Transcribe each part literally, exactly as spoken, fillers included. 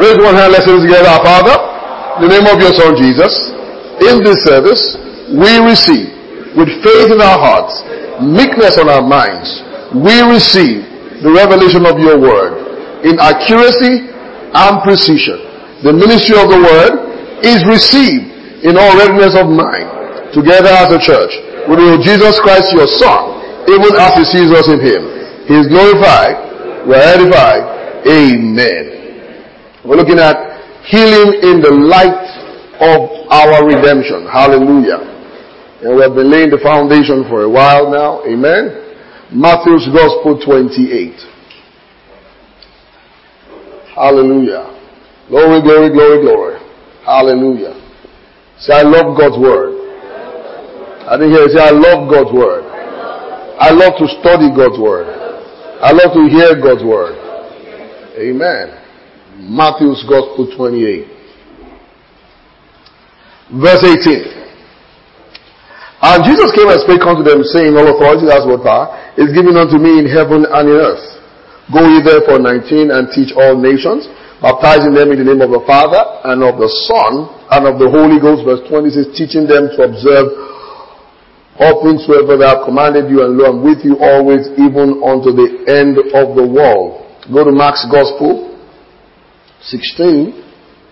Raise one hand, let's sing together. Our Father, in the name of your Son Jesus, in this service, we receive with faith in our hearts, meekness on our minds, we receive the revelation of your word in accuracy and precision. The ministry of the word is received in all readiness of mind, together as a church. We know Jesus Christ, your Son, even as he sees us in him. He is glorified, we are edified. Amen. We're looking at healing in the light of our redemption. Hallelujah. And we have been laying the foundation for a while now. Amen. Matthew's Gospel twenty-eight. Hallelujah. Glory, glory, glory, glory. Hallelujah. Say, I love God's word. I didn't hear you say, I love God's word. I love to study God's word. I love to hear God's word. Amen. Matthew's Gospel twenty-eight. Verse eighteen. And Jesus came and spake unto them, saying, all authority, that's what power, is given unto me in heaven and in earth. Go ye therefore nineteen and teach all nations, baptizing them in the name of the Father and of the Son and of the Holy Ghost. Verse twenty says, teaching them to observe all things whatsoever that I have commanded you, and lo, I'm with you always, even unto the end of the world. Go to Mark's Gospel sixteen.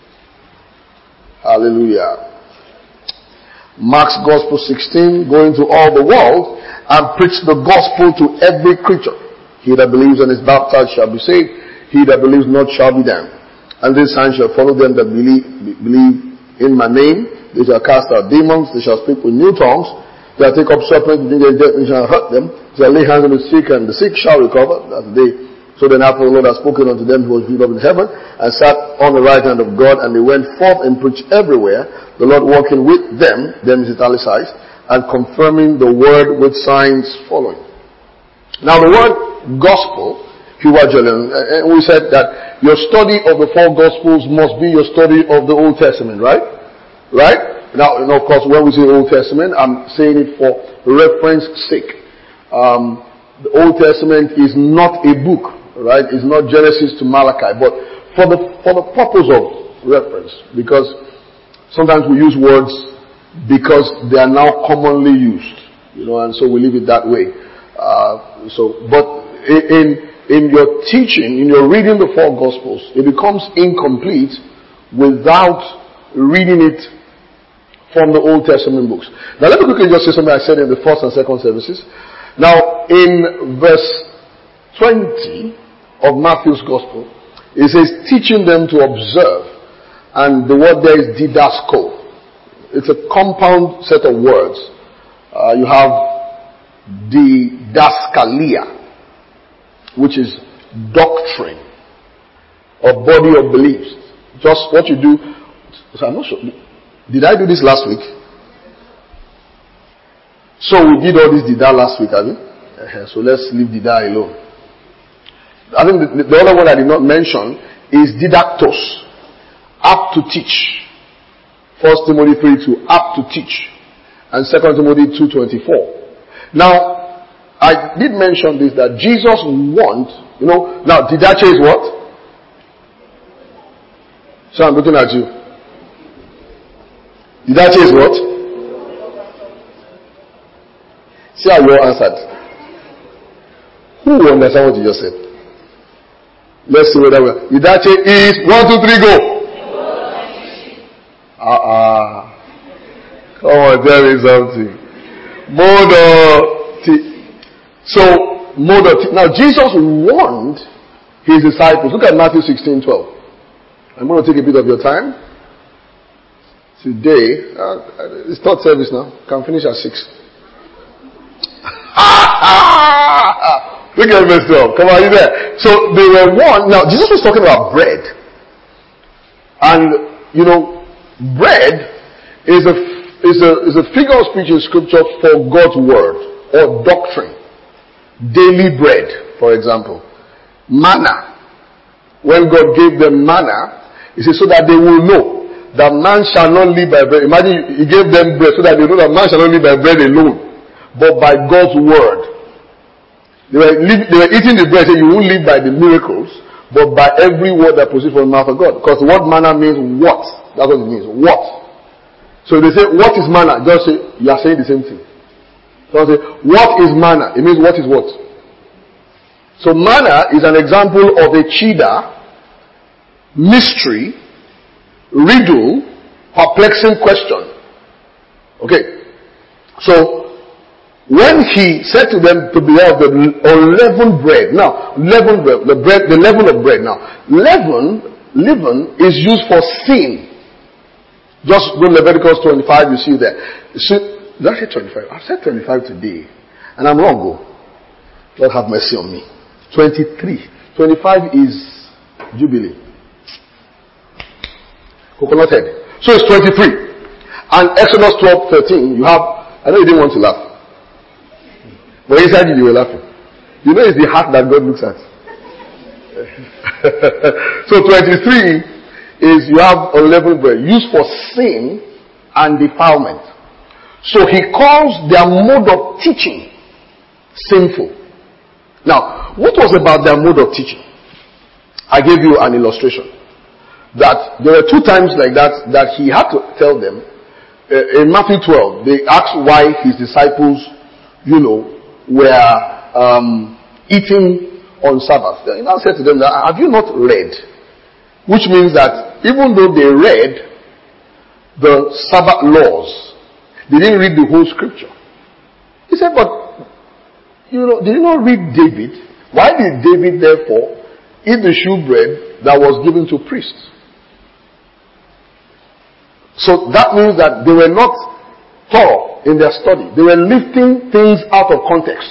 Hallelujah. Mark's Gospel sixteen, go into all the world and preach the gospel to every creature. He that believes and is baptized shall be saved. He that believes not shall be damned. And this sign shall follow them that believe, believe in my name. They shall cast out demons. They shall speak with new tongues. They shall take up serpents. They shall hurt them. They shall lay hands on the sick, and the sick shall recover. That's the day. So then after the Lord had spoken unto them who was viewed up in heaven, and sat on the right hand of God, and they went forth and preached everywhere, the Lord walking with them, them is italicized, and confirming the word with signs following. Now the word gospel, and we said that your study of the four gospels must be your study of the Old Testament, right? Right? Now, and of course, when we say Old Testament, I'm saying it for reference sake. Um, the Old Testament is not a book. Right? It's not Genesis to Malachi, but for the for the purpose of reference, because sometimes we use words because they are now commonly used, you know, and so we leave it that way. Uh, so, but in in your teaching, in your reading the four Gospels, it becomes incomplete without reading it from the Old Testament books. Now, let me quickly just say something I said in the first and second services. Now, in verse twenty of Matthew's Gospel, it says, teaching them to observe, and the word there is didasko. It's a compound set of words. Uh, you have didaskalia, which is doctrine or body of beliefs. Just what you do. So I'm not sure. Did I do this last week? So we did all this dida last week, have we? Uh, so let's leave dida alone. I think the, the other one I did not mention is didactos, apt to teach. First Timothy three two, apt to teach. And Second Timothy two twenty-four. Now, I did mention this, that Jesus wants, you know, now didache is what? So I'm looking at you. Didache is what? See how you all answered. Who will understand what you just said? Let's see whether we are. Didache is one, two, three, go. Ah, uh-uh. Come on, tell me something. Model. So, model. Now, Jesus warned his disciples. Look at Matthew sixteen twelve. I'm going to take a bit of your time. Today, uh, it's third service now. Can finish at six. Look at verse twelve. Come on, you there? So they were warned. Now, Jesus was talking about bread. And, you know, bread is a, is a, is a figure of speech in scripture for God's word or doctrine. Daily bread, for example. Manna. When God gave them manna, he said, so that they will know that man shall not live by bread. Imagine he gave them bread so that they know that man shall not live by bread alone, but by God's word. They were, live, they were eating the bread, saying you won't live by the miracles, but by every word that proceeds from the mouth of God. Because the word manna means what? That's what it means. What? So if they say, what is manna? Just say, you are saying the same thing. So say, what is manna? It means what is what? So manna is an example of a cheetah, mystery, riddle, perplexing question. Okay. So, when he said to them to be of the unleavened bread. Now, leavened bread, the bread, the leaven of bread. Now, leaven, leaven is used for sin. Just go to Leviticus twenty-five, you see there. See, did I say twenty-five? I've said twenty-five today. And I'm wrong, go. Lord have mercy on me. twenty-three. twenty-five is Jubilee. Coconut head. So it's twenty-three. And Exodus twelve thirteen, you have, I know you didn't want to laugh. But inside you, you were laughing. You know it's the heart that God looks at. So twenty-three is you have unleavened bread used for sin and defilement. So he calls their mode of teaching sinful. Now, what was about their mode of teaching? I gave you an illustration. That there were two times like that that he had to tell them. Uh, in Matthew twelve, they asked why his disciples, you know, were um, eating on Sabbath. He now said to them, that, have you not read? Which means that even though they read the Sabbath laws, they didn't read the whole scripture. He said, but, you know, did you not read David? Why did David therefore eat the shewbread that was given to priests? So that means that they were not thorough in their study. They were lifting things out of context.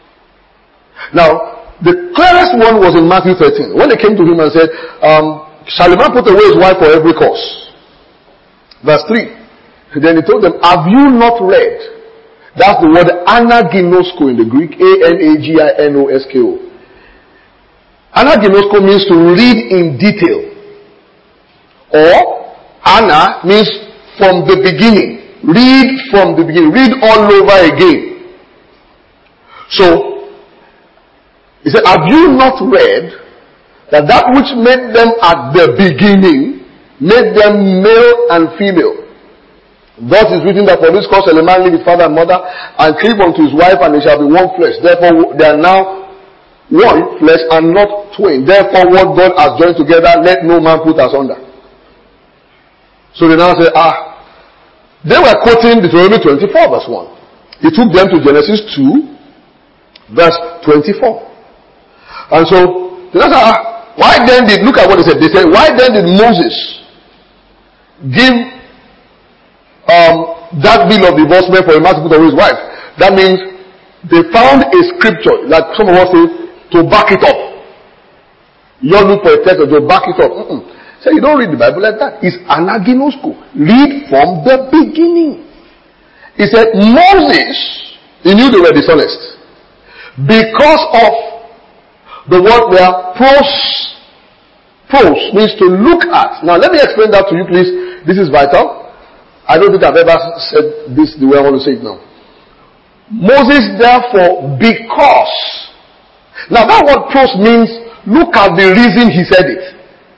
Now, the clearest one was in Matthew thirteen. When they came to him and said, um, shall a man put away his wife for every cause? Verse three. Then he told them, have you not read? That's the word anaginosko in the Greek. A N A G I N O S K O. Anaginosko means to read in detail. Or, ana means from the beginning. Read from the beginning. Read all over again. So, he said, have you not read that that which made them at the beginning made them male and female? Thus is written that for this cause shall a man leave his father and mother and cleave unto his wife, and they shall be one flesh. Therefore they are now one flesh and not twain. Therefore what God has joined together, let no man put asunder. So they now say, ah, they were quoting Deuteronomy twenty-four verse one. He took them to Genesis two verse twenty-four. And so, they now say, ah, why then did, look at what they said. They said, why then did Moses give um, that bill of divorcement for a man to put away his wife? That means they found a scripture, like some of us say, to back it up. You don't look for a text to back it up. Mm-mm. So you don't read the Bible like that. It's anaginosko. Read from the beginning. He said, Moses, he knew they were dishonest. Because of the word there, pros. Pros means to look at. Now let me explain that to you, please. This is vital. I don't think I've ever said this the way I want to say it now. Moses, therefore, because. Now that word pros means look at the reason he said it.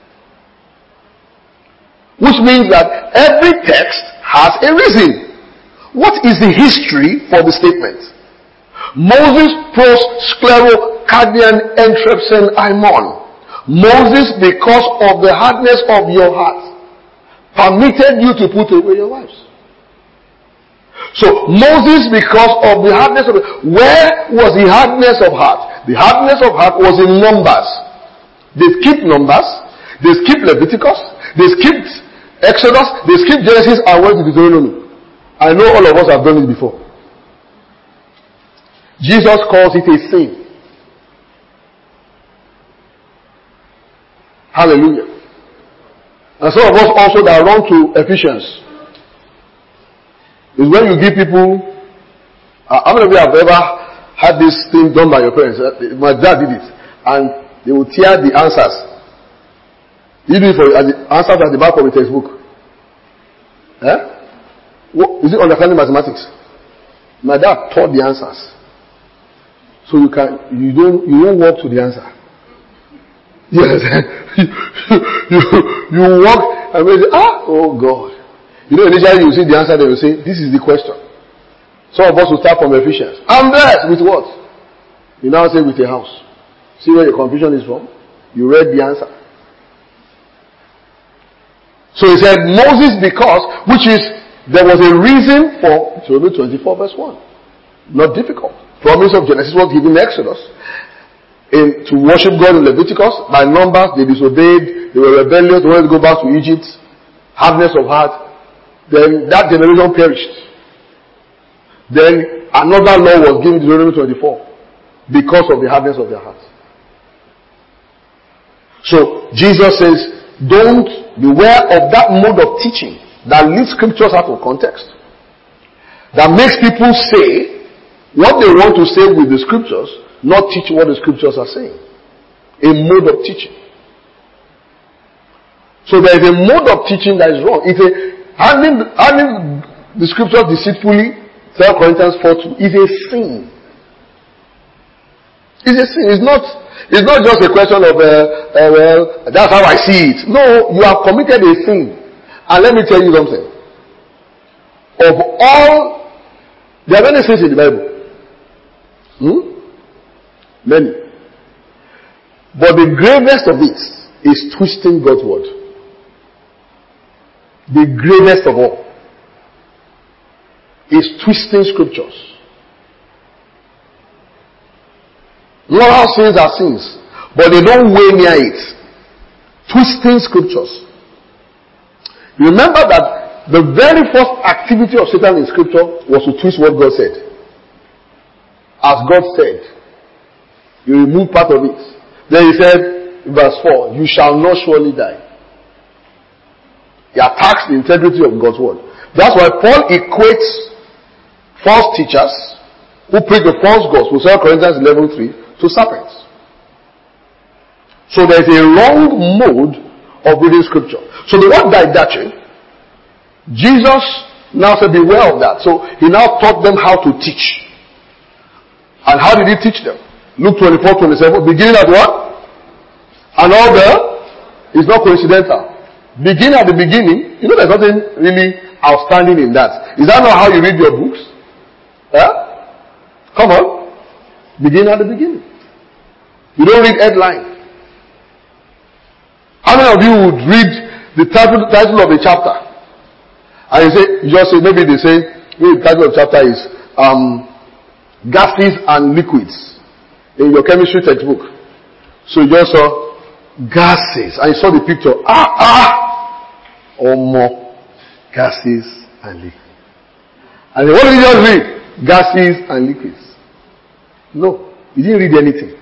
Which means that every text has a reason. What is the history for the statement? Moses pros sclero cardian entrepsen aimon. Moses, because of the hardness of your heart, permitted you to put away your wives. So Moses, because of the hardness of, where was the hardness of heart? The hardness of heart was in Numbers. They skipped Numbers, they skipped Leviticus, they skipped Exodus, they skipped Genesis and went to Deuteronomy. I know all of us have done it before. Jesus calls it a sin. Hallelujah. And some of us also that run to Ephesians is when you give people, uh, how many of you have ever had this thing done by your parents? Uh, my dad did it, and they will tear the answers. You do it for uh, the answers at the back of the textbook. Eh? What, is it understanding mathematics? My dad taught the answers, so you can you don't you won't walk to the answer. Yes. you, you, you walk and say, ah, oh God. You know, initially you see the answer, they will say, this is the question. Some of us will start from Ephesians. I'm blessed with what? You now say with a house. See where your confusion is from? You read the answer. So he said, Moses because, which is, there was a reason for, Deuteronomy twenty-four verse one. Not difficult. Promise of Genesis was given in Exodus. In, to worship God in Leviticus. By numbers, they disobeyed. They were rebellious. They wanted to go back to Egypt. Hardness of heart. Then that generation perished. Then another law was given in Deuteronomy twenty-four. Because of the hardness of their hearts. So, Jesus says, don't beware of that mode of teaching that leaves scriptures out of context. That makes people say what they want to say with the scriptures, not teach what the scriptures are saying. A mode of teaching. So there is a mode of teaching that is wrong. It's a handling, handling the scriptures deceitfully, Second Corinthians four two, is a sin. It's a sin. It's not, it's not just a question of, uh, uh, well, that's how I see it. No, you have committed a sin. And let me tell you something. Of all, there are many sins in the Bible. Hmm? Many. But the gravest of it is twisting God's word. The gravest of all is twisting scriptures. Not all sins are sins, but they don't weigh near it. Twisting scriptures. Remember that the very first activity of Satan in scripture was to twist what God said. As God said, you remove part of it. Then he said, verse four, you shall not surely die. He attacks the integrity of God's word. That's why Paul equates false teachers who preach the false gospel, Second Corinthians eleven three, to serpents. So there is a wrong mode of reading scripture. So the word didache, Jesus now said, beware of that. So he now taught them how to teach. And how did he teach them? Luke twenty-four twenty-seven, beginning at what? And all the, it's not coincidental. Begin at the beginning. You know there's nothing really outstanding in that. Is that not how you read your books? Yeah? Come on. Begin at the beginning. You don't read headline. How many of you would read the title, title of a chapter? And you say, you just say, maybe they say, maybe the title of the chapter is um, gases and liquids in your chemistry textbook. So you just saw gases and you saw the picture. Ah, ah! Or more gases and liquids. And then what did you just read? Gases and liquids. No, you didn't read anything.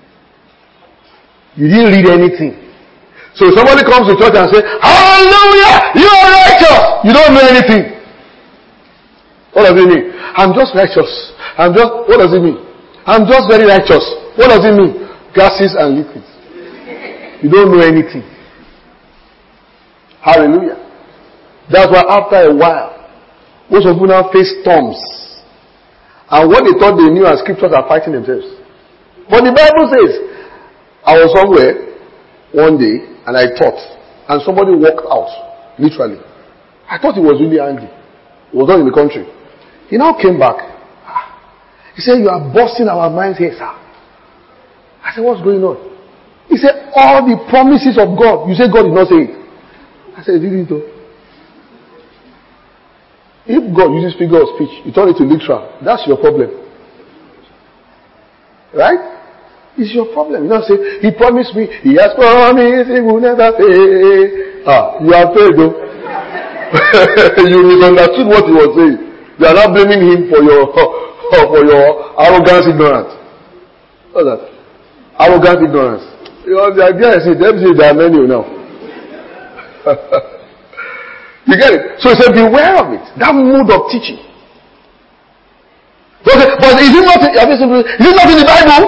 You didn't read anything. So somebody comes to church and says, hallelujah, you are righteous. You don't know anything. What does it mean? I'm just righteous. I'm just, what does it mean? I'm just very righteous. What does it mean? Gases and liquids. You don't know anything. Hallelujah. That's why after a while, most of people now face storms. And what they thought they knew as scriptures are fighting themselves. But the Bible says, I was somewhere one day and I taught, and somebody walked out, literally. I thought he was really angry. He was not in the country. He now came back. He said, you are busting our minds here, sir. I said, what's going on? He said, all the promises of God. You say God did not say it. I said, did it though? If God uses figure of speech, you turn it to literal. That's your problem. Right? It's your problem. You know, say, he promised me, he has promised, he will never fail. Ah, you are failed though. You misunderstood what he was saying. You are not blaming him for your for your arrogant ignorance. What's that? Arrogant ignorance. You know, the idea is it. Let me say there are many now. You get it? So he said, beware of it. That mode of teaching. But is it not, is it not in the Bible?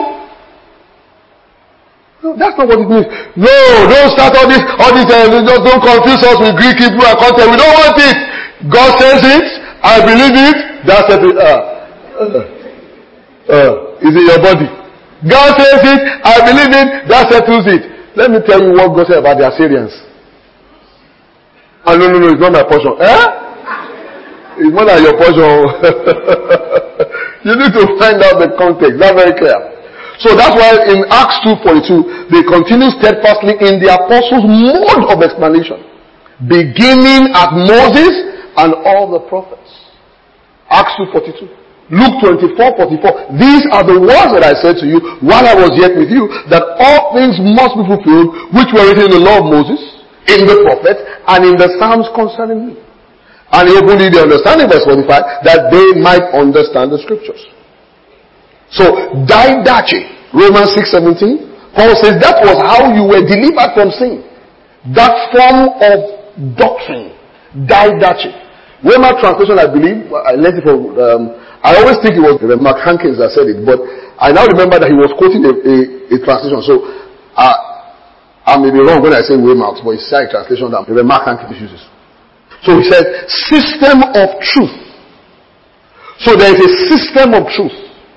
No, that's not what it means. No, don't start all this, all this, uh, don't confuse us with Greek, Hebrew, and content. We don't want it. God says it, I believe it, that's it. Uh, uh, uh, is in your body. God says it, I believe it, that settles it. let me tell you what God said about the Assyrians. Oh, no, no, no, it's not my portion. Eh? It's more than your portion. You need to find out the context. That's very clear. So that's why in Acts two forty-two, they continue steadfastly in the apostles' mode of explanation, beginning at Moses and all the prophets. Acts two forty-two. Luke twenty-four forty-four. These are the words that I said to you while I was yet with you, that all things must be fulfilled which were written in the law of Moses, in the prophets, and in the Psalms concerning me. And he opened the understanding, verse forty-five, that they might understand the scriptures. So, didache, Romans six seventeen, Paul says that was how you were delivered from sin. That form of doctrine, didache. Weimar translation, I believe, I learned it from, um, I always think it was Mark Hankins that said it, but I now remember that he was quoting a, a, a translation. So, uh, I may be wrong when I say Weimar, but it's a translation that Mark Hankins uses. So he said, system of truth. So there is a system of truth.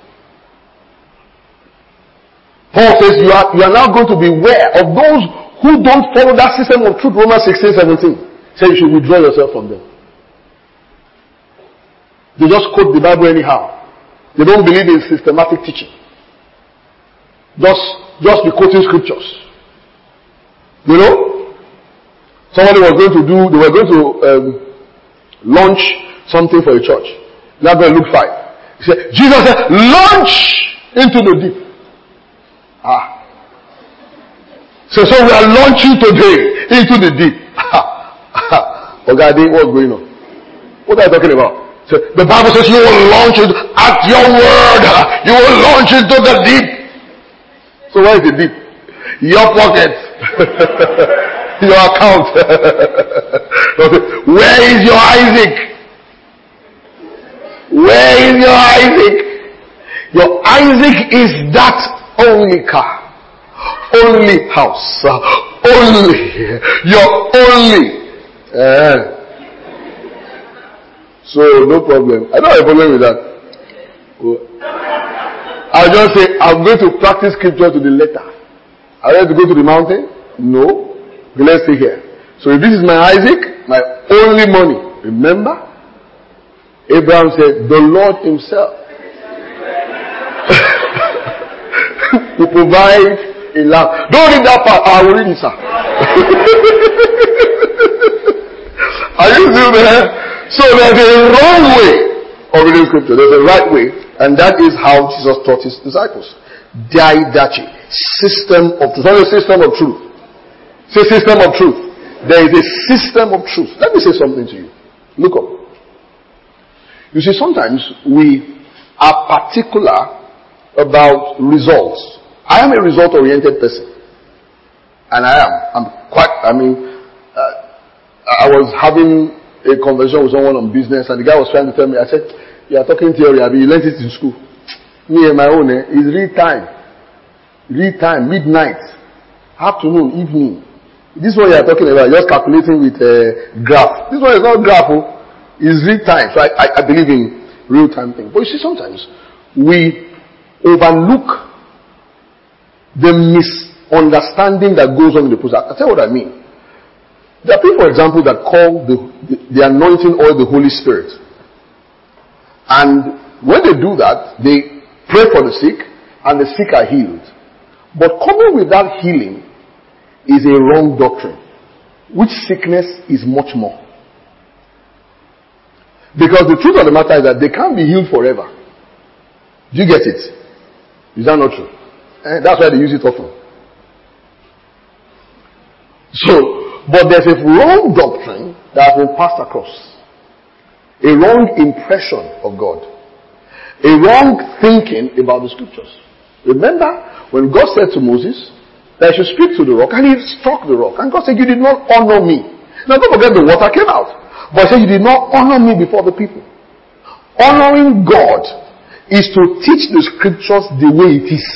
Paul says you are, you are now going to beware of those who don't follow that system of truth. Romans sixteen seventeen. Say you should withdraw yourself from them. They just quote the Bible anyhow. They don't believe in systematic teaching. Just, just be quoting scriptures. You know? Somebody was going to do, they were going to um, launch something for a church. Now go and Luke five. He said, Jesus said, launch into the deep. Ah. So, so we are launching today into the deep. Oh God, what's going on? What are you talking about? So the Bible says you will launch it at your word. You will launch into the deep. So where is the deep? Your pocket. Your account. Where is your Isaac? Where is your Isaac? Your Isaac is that only car, only house, only, your only. Uh, so no problem. I don't have a problem with that. I'll just say, I'm going to practice scripture to the letter. Are you ready to go to the mountain? No. Okay, let's stay here. So if this is my Isaac, my only money, remember? Abraham said, the Lord himself will provide a lamb. Don't read that part. I will read it, sir. Are you still there? So there's a wrong way of reading scripture. There's a right way. And that is how Jesus taught his disciples. Didache. System of truth. Not a system of truth. Say system of truth. There is a system of truth. Let me say something to you. Look up. You see, sometimes we are particular about results. I am a result-oriented person. And I am. I'm quite, I mean, uh, I was having a conversation with someone on business, and the guy was trying to tell me, I said, you are talking theory, I mean, you learned it in school. Me and my own, eh, is real time. Real time, midnight, afternoon, evening. This one you are talking about, just calculating with a graph. This one is not graph, oh. It's real time. So I, I, I believe in real time things. But you see, sometimes we overlook the misunderstanding that goes on in the process. I'll tell you what I mean. There are people, for example, that call the, the, the anointing oil the Holy Spirit. And when they do that, they pray for the sick, and the sick are healed. But coming with that healing is a wrong doctrine, which sickness is much more. Because the truth of the matter is that they can't be healed forever. Do you get it? Is that not true? Eh, that's why they use it often. So, but there's a wrong doctrine that has been passed across. A wrong impression of God. A wrong thinking about the scriptures. Remember when God said to Moses that he should speak to the rock, and he struck the rock. And God said, you did not honor me. Now don't forget the water came out. But he said, you did not honor me before the people. Honoring God is to teach the scriptures the way it is.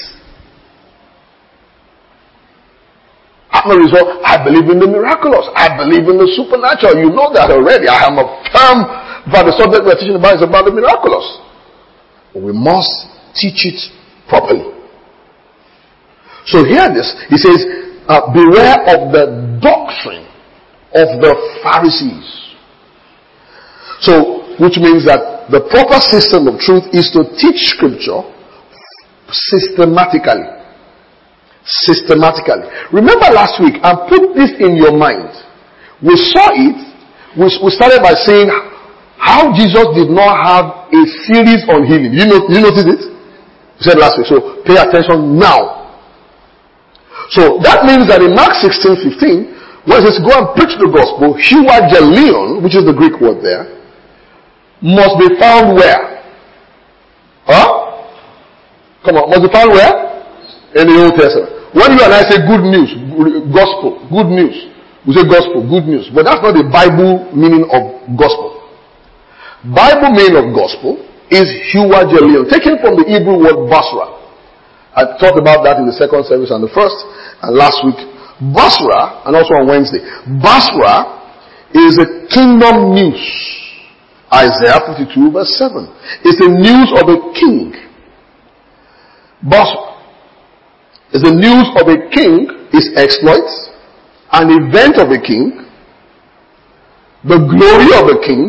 As a result, I believe in the miraculous. I believe in the supernatural. You know that already. I am a firm, but the subject we're teaching about is about the miraculous. But we must teach it properly. So hear this. He says, uh, beware of the doctrine of the Pharisees. So, which means that the proper system of truth is to teach scripture systematically. Systematically. Remember last week, and put this in your mind. We saw it. We, we started by saying how Jesus did not have a series on healing. You know, you notice it? We said last week. So pay attention now. So that means that in Mark sixteen fifteen, when it says go and preach the gospel, euangelion, which is the Greek word there, must be found where? Huh? Come on, must be found where? In the Old Testament. When you and I say good news, gospel, good news, we say gospel, good news. But that's not the Bible meaning of gospel. Bible meaning of gospel is euangelion, taken from the Hebrew word basra. I talked about that in the second service and the first, and last week. Basra, and also on Wednesday. Basra is a kingdom news. Isaiah fifty-two verse seven. It's the news of a king. Basra is the news of a king, his exploits, an event of a king, the glory of a king,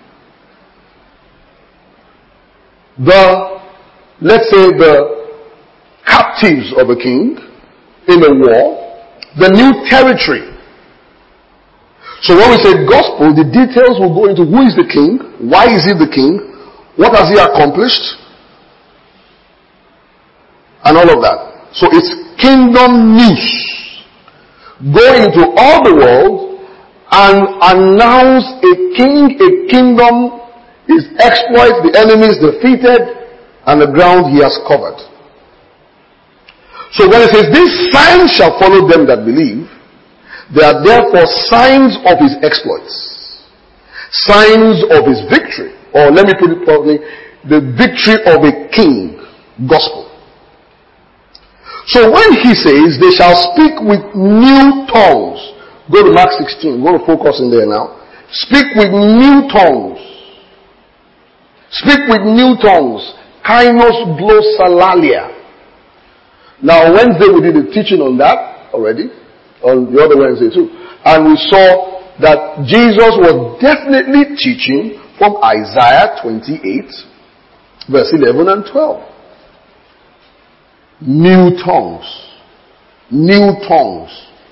the, let's say, the captives of a king in a war, the new territory. So when we say gospel, the details will go into who is the king, why is he the king, what has he accomplished, and all of that. So it's kingdom news. Go into all the world and announce a king, a kingdom, his exploits, the enemies defeated, and the ground he has covered. So when it says, these signs shall follow them that believe, they are therefore signs of his exploits, signs of his victory, or let me put it properly, the victory of a king, gospel. So when he says, they shall speak with new tongues, go to Mark sixteen, we're going to focus in there now. Speak with new tongues. Speak with new tongues. Kainos glossolalia. Now Wednesday we did a teaching on that already, on the other Wednesday too. And we saw that Jesus was definitely teaching from Isaiah twenty-eight, verse eleven and twelve. New tongues. New tongues.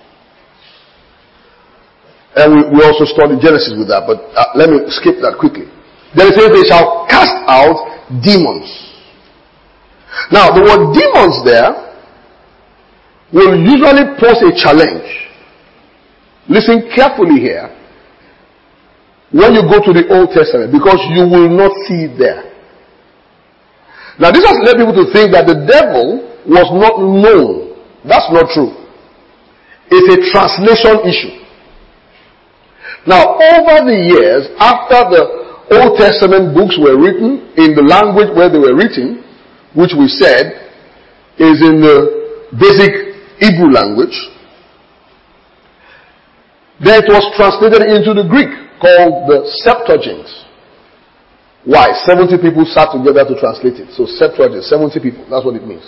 And we, we also studied Genesis with that, but uh, let me skip that quickly. Then it says they shall cast out demons. Now the word demons there will usually pose a challenge. Listen carefully here. When you go to the Old Testament, because you will not see it there. Now this has led people to think that the devil was not known. That's not true. It's a translation issue. Now over the years, after the Old Testament books were written in the language where they were written, which we said is in the basic Hebrew language, then it was translated into the Greek called the Septuagint. Why? seventy people sat together to translate it. So Septuagint, seventy people, that's what it means.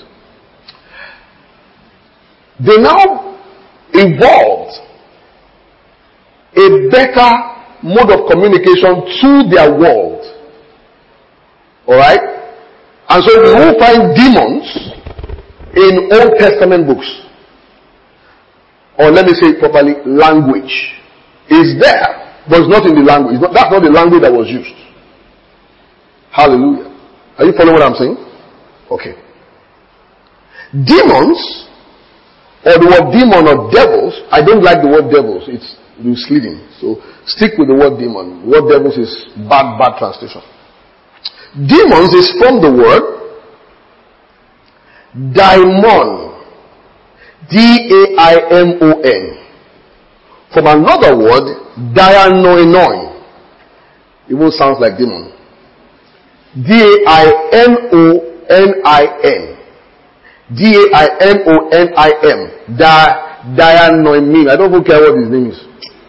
They now evolved a better mode of communication to their world. Alright? And so we will find demons in Old Testament books. Or let me say it properly, language is there, but it's not in the language. It's not, that's not the language that was used. Hallelujah. Are you following what I'm saying? Okay. Demons, or the word demon or devils, I don't like the word devils. It's misleading. So stick with the word demon. The word devils is bad, bad translation. Demons is from the word daimon. D A I M O N. From another word, dianoinoi. It even sounds like demon. D A I N O N I N. D A I N O N I M. Dianoimin. I don't even care what his name is.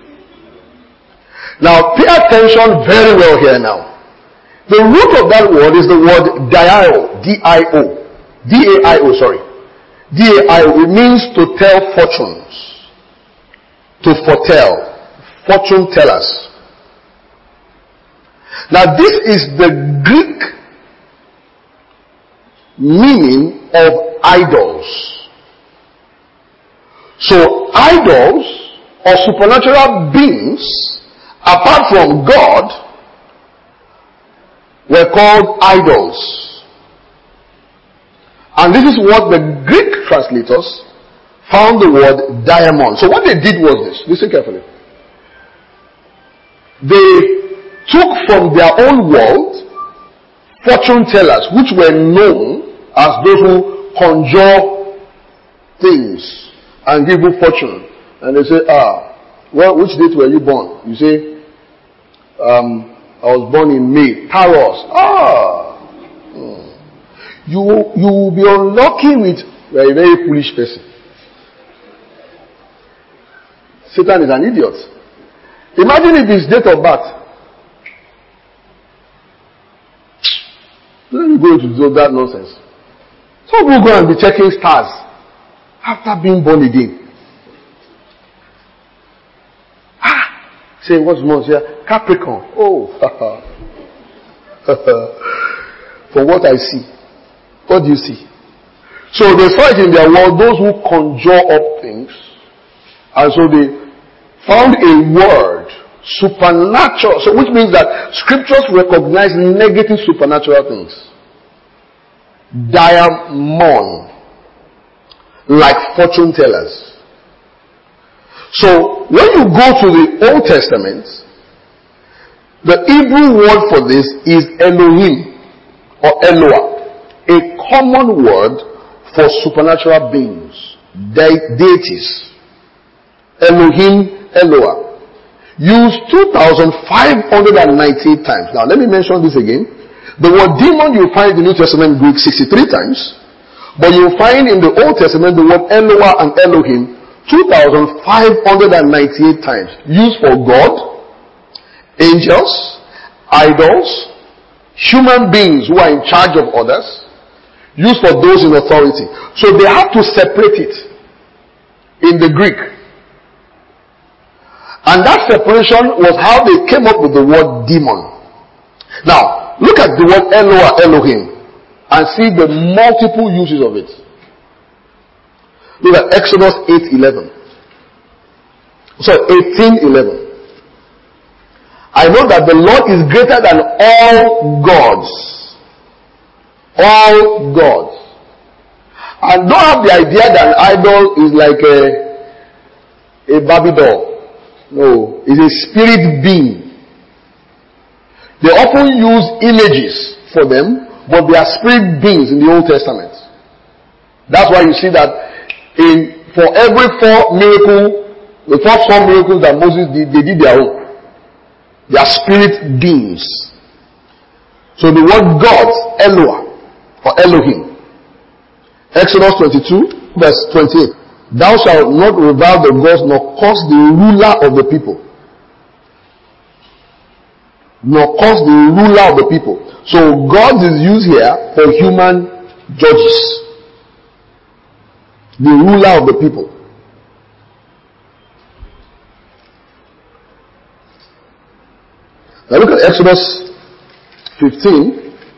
Now pay attention very well here now. The root of that word is the word dio. D I O. D A I O, sorry. D A I O. It means to tell fortunes. to foretell, fortune tellers. Now this is the Greek meaning of idols. So idols or supernatural beings apart from God were called idols. And this is what the Greek translators found the word diamond. So what they did was this. Listen carefully. They took from their own world fortune tellers, which were known as those who conjure things and give you fortune. And they say, ah, well, which date were you born? You say, um, I was born in May. Taurus. Ah. Hmm. You, you will be unlucky with you're a very foolish person. Satan is an idiot. Imagine if his date of birth. Let me go into do that nonsense. Some people go and be checking stars after being born again. Ah, say what's more here? Capricorn. Oh, for what I see. What do you see? So they saw it in their world, those who conjure up things, and so they found a word, supernatural, so which means that scriptures recognize negative supernatural things. Diamond, like fortune tellers. So when you go to the Old Testament, the Hebrew word for this is Elohim or Eloah, a common word for supernatural beings, de- deities. Elohim, Eloah, used two thousand five hundred ninety-eight times. Now let me mention this again. The word demon you find in the New Testament Greek sixty-three times, but you find in the Old Testament the word Eloah and Elohim two thousand five hundred ninety-eight times, used for God, angels, idols, human beings who are in charge of others, used for those in authority. So they have to separate it in the Greek. And that separation was how they came up with the word demon. Now, look at the word Eloah, Elohim, and see the multiple uses of it. Look at Exodus eight eleven. So eighteen eleven. I know that the Lord is greater than all gods. All gods. And don't have the idea that an idol is like a, a Barbie doll. No, it's a spirit being. They often use images for them, but they are spirit beings in the Old Testament. That's why you see that in for every four miracle, the first four miracles that Moses did, they did their own. They are spirit beings. So the word God, Eloah, or Elohim. Exodus twenty-two, verse twenty-eight. Thou shalt not revile the gods, nor curse the ruler of the people. Nor curse the ruler of the people. So God is used here for human judges. The ruler of the people. Now look at Exodus fifteen.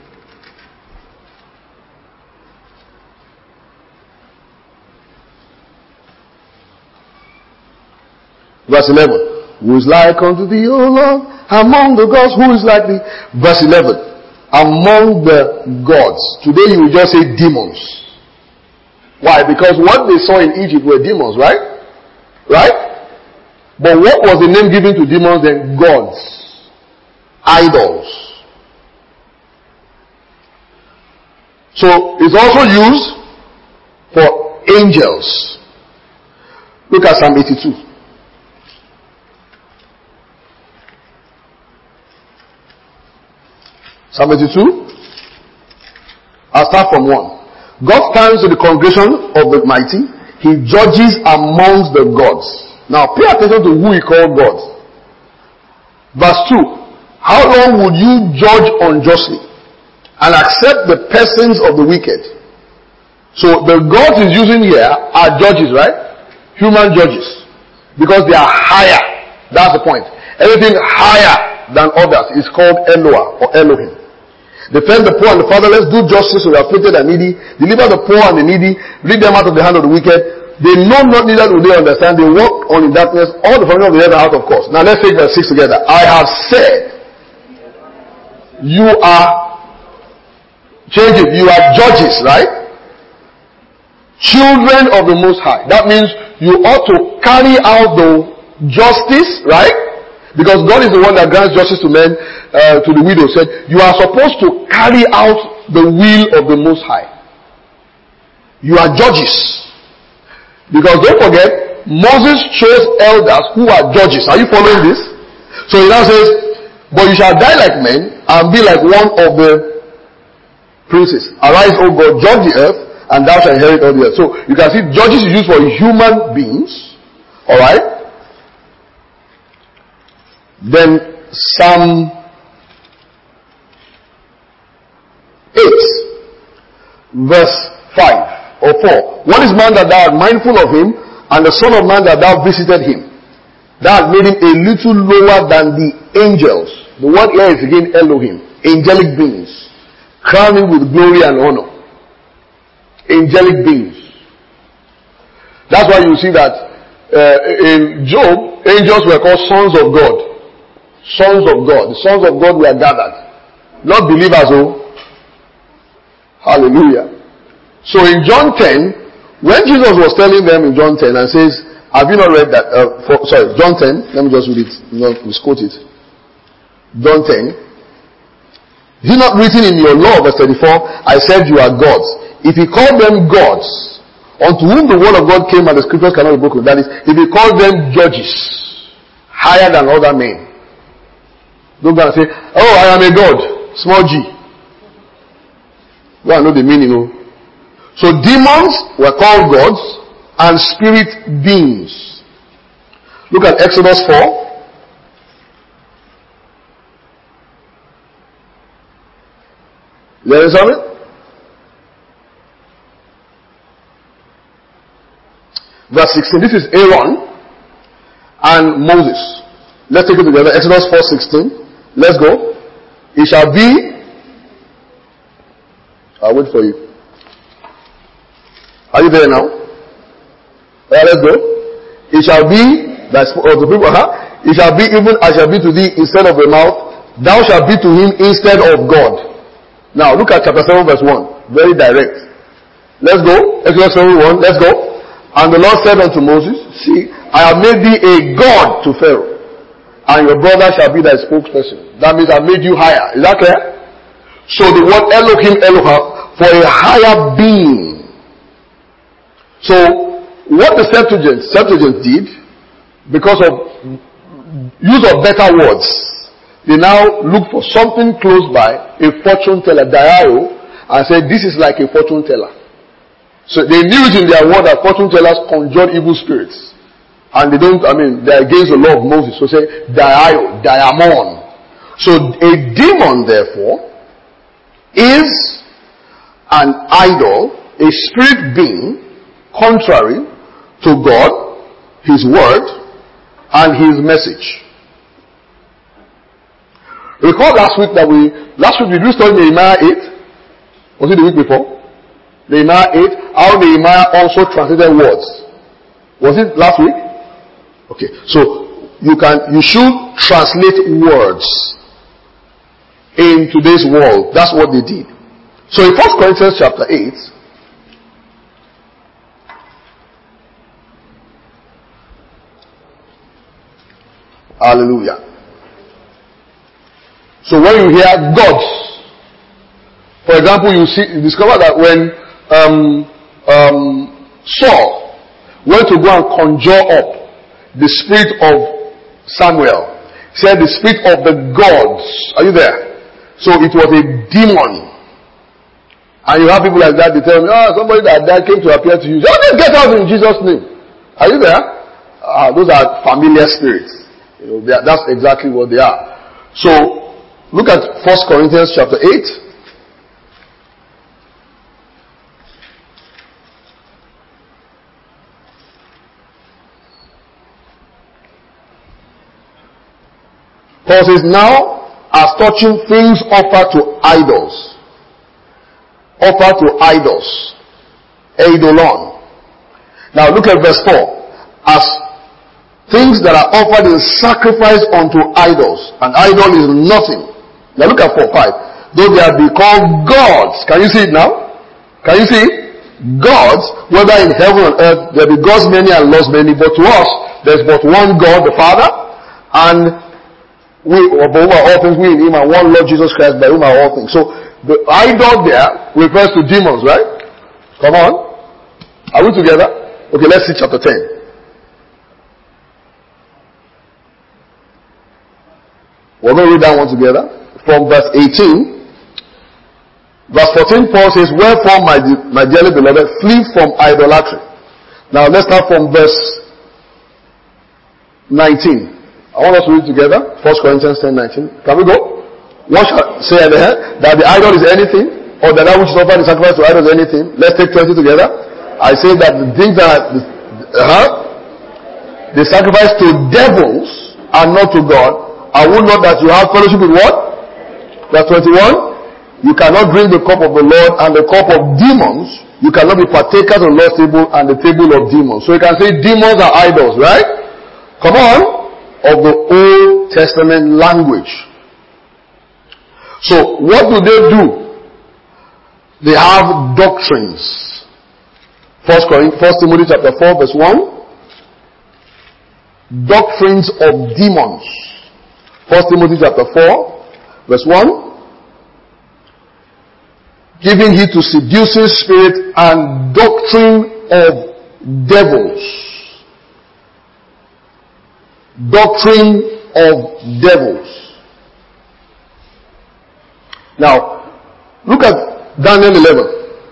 Verse eleven. Who is like unto thee, O Lord, among the gods, who is like thee? Verse eleven. Among the gods. Today you will just say demons. Why? Because what they saw in Egypt were demons, right? Right? But what was the name given to demons then? Gods. Idols. So it's also used for angels. Look at Psalm eighty-two. Psalm eighty-two. I'll start from one. God stands in the congregation of the mighty. He judges amongst the gods. Now pay attention to who he called God. Verse two. How long would you judge unjustly and accept the persons of the wicked? So the gods he's using here are judges, right? Human judges. Because they are higher. That's the point. Anything higher than others is called Eloah or Elohim. Defend the poor and the fatherless, do justice to the afflicted and needy, deliver the poor and the needy, lead them out of the hand of the wicked. They know not, neither do they understand. They walk on in darkness. All the family of the earth are out of course. Now let's take verse six together. I have said, you are, change it, you are judges, right? Children of the Most High. That means you ought to carry out the justice, right? Because God is the one that grants justice to men, uh, to the widow. Said, you are supposed to carry out the will of the Most High. You are judges. Because don't forget, Moses chose elders who are judges. Are you following this? So he now says, but you shall die like men and be like one of the princes. Arise, O God, judge the earth, and thou shalt inherit all the earth. So you can see judges is used for human beings. Alright? Then Psalm eight, verse five or four. What is man that thou art mindful of him, and the son of man that thou visited him? Thou hast made him a little lower than the angels. The word here is again Elohim, angelic beings, crowning with glory and honor. Angelic beings. That's why you see that uh, in Job, angels were called sons of God. Sons of God. The sons of God were gathered. Not believers, oh. Hallelujah. So in John ten, when Jesus was telling them in John ten and says, have you not read that? Uh, for, sorry, John ten. Let me just read it. You know, misquote it. John ten. Is it not written in your law, verse thirty-four, I said you are gods. If he called them gods, unto whom the word of God came and the scriptures cannot be broken, that is, if he called them judges, higher than other men, don't go and say, oh, I am a god, small g. Go and know the meaning. Oh. So demons were called gods and spirit beings. Look at Exodus four. There is something? Verse sixteen. This is Aaron and Moses. Let's take it together. Exodus four sixteen. Let's go. It shall be. I'll wait for you. Are you there now? Right, let's go. It shall be that of the people. Huh? It shall be even as shall be to thee instead of a mouth. Thou shalt be to him instead of God. Now look at chapter seven verse one. Very direct. Let's go. Exodus seven one. Let's go. And the Lord said unto Moses, see, I have made thee a God to Pharaoh, and your brother shall be thy spokesperson. That means I made you higher. Is that clear? So the word Elohim, Eloha, for a higher being. So what the Septuagint, Septuagint did, because of use of better words, they now look for something close by, a fortune teller, diao, and said this is like a fortune teller. So they knew it in their word that fortune tellers conjured evil spirits. And they don't, I mean, they're against the law of Moses. So say, Dio, Diamon. So a demon, therefore, is an idol, a spirit being, contrary to God, His word, and His message. Recall last week that we, last week we did study Nehemiah eight. Was it the week before? Nehemiah eight, how Nehemiah also translated words. Was it last week? Okay, so you can, you should translate words in today's world. That's what they did. So in First Corinthians chapter eight, hallelujah. So when you hear gods, for example, you see, you discover that when um, um, Saul went to go and conjure up the spirit of Samuel, he said the spirit of the gods. Are you there? So it was a demon. And you have people like that, they tell me, oh, somebody that died came to appear to you. Just get out in Jesus' name. Are you there? Uh, those are familiar spirits. You know, are, that's exactly what they are. So, look at First Corinthians chapter eight. Paul says, now, as touching things offered to idols. Offered to idols. Eidolon. Now look at verse four. As things that are offered in sacrifice unto idols. An idol is nothing. Now look at four, five. Though they are be called gods. Can you see it now? Can you see it? Gods, whether in heaven and earth, there be gods many and lost many, but to us, there's but one God, the Father, and we, above all things, we in Him, and one Lord Jesus Christ, by whom are all things. So, the idol there refers to demons, right? Come on. Are we together? Okay, let's see chapter ten. We're going to read that one together. From verse eighteen. Verse fourteen, Paul says, wherefore, my, my dearly beloved, flee from idolatry. Now, let's start from verse nineteen. I want us to read together. First Corinthians ten nineteen. Can we go? What shall say at the end? That the idol is anything, or that that which is offered in sacrifice to idols is anything. Let's take twenty together. I say that the things that are, uh-huh, they sacrifice to devils and not to God. I would not that you have fellowship with what? Verse twenty-one. You cannot drink the cup of the Lord and the cup of demons. You cannot be partakers of the Lord's table and the table of demons. So you can say demons are idols, right? Come on. Of the Old Testament language. So what do they do? They have doctrines. First Corinthians, First Timothy chapter four verse one. Doctrines of demons. First Timothy chapter four verse one. Giving heed to seducing spirit and doctrine of devils. Doctrine of devils. Now, look at Daniel eleven.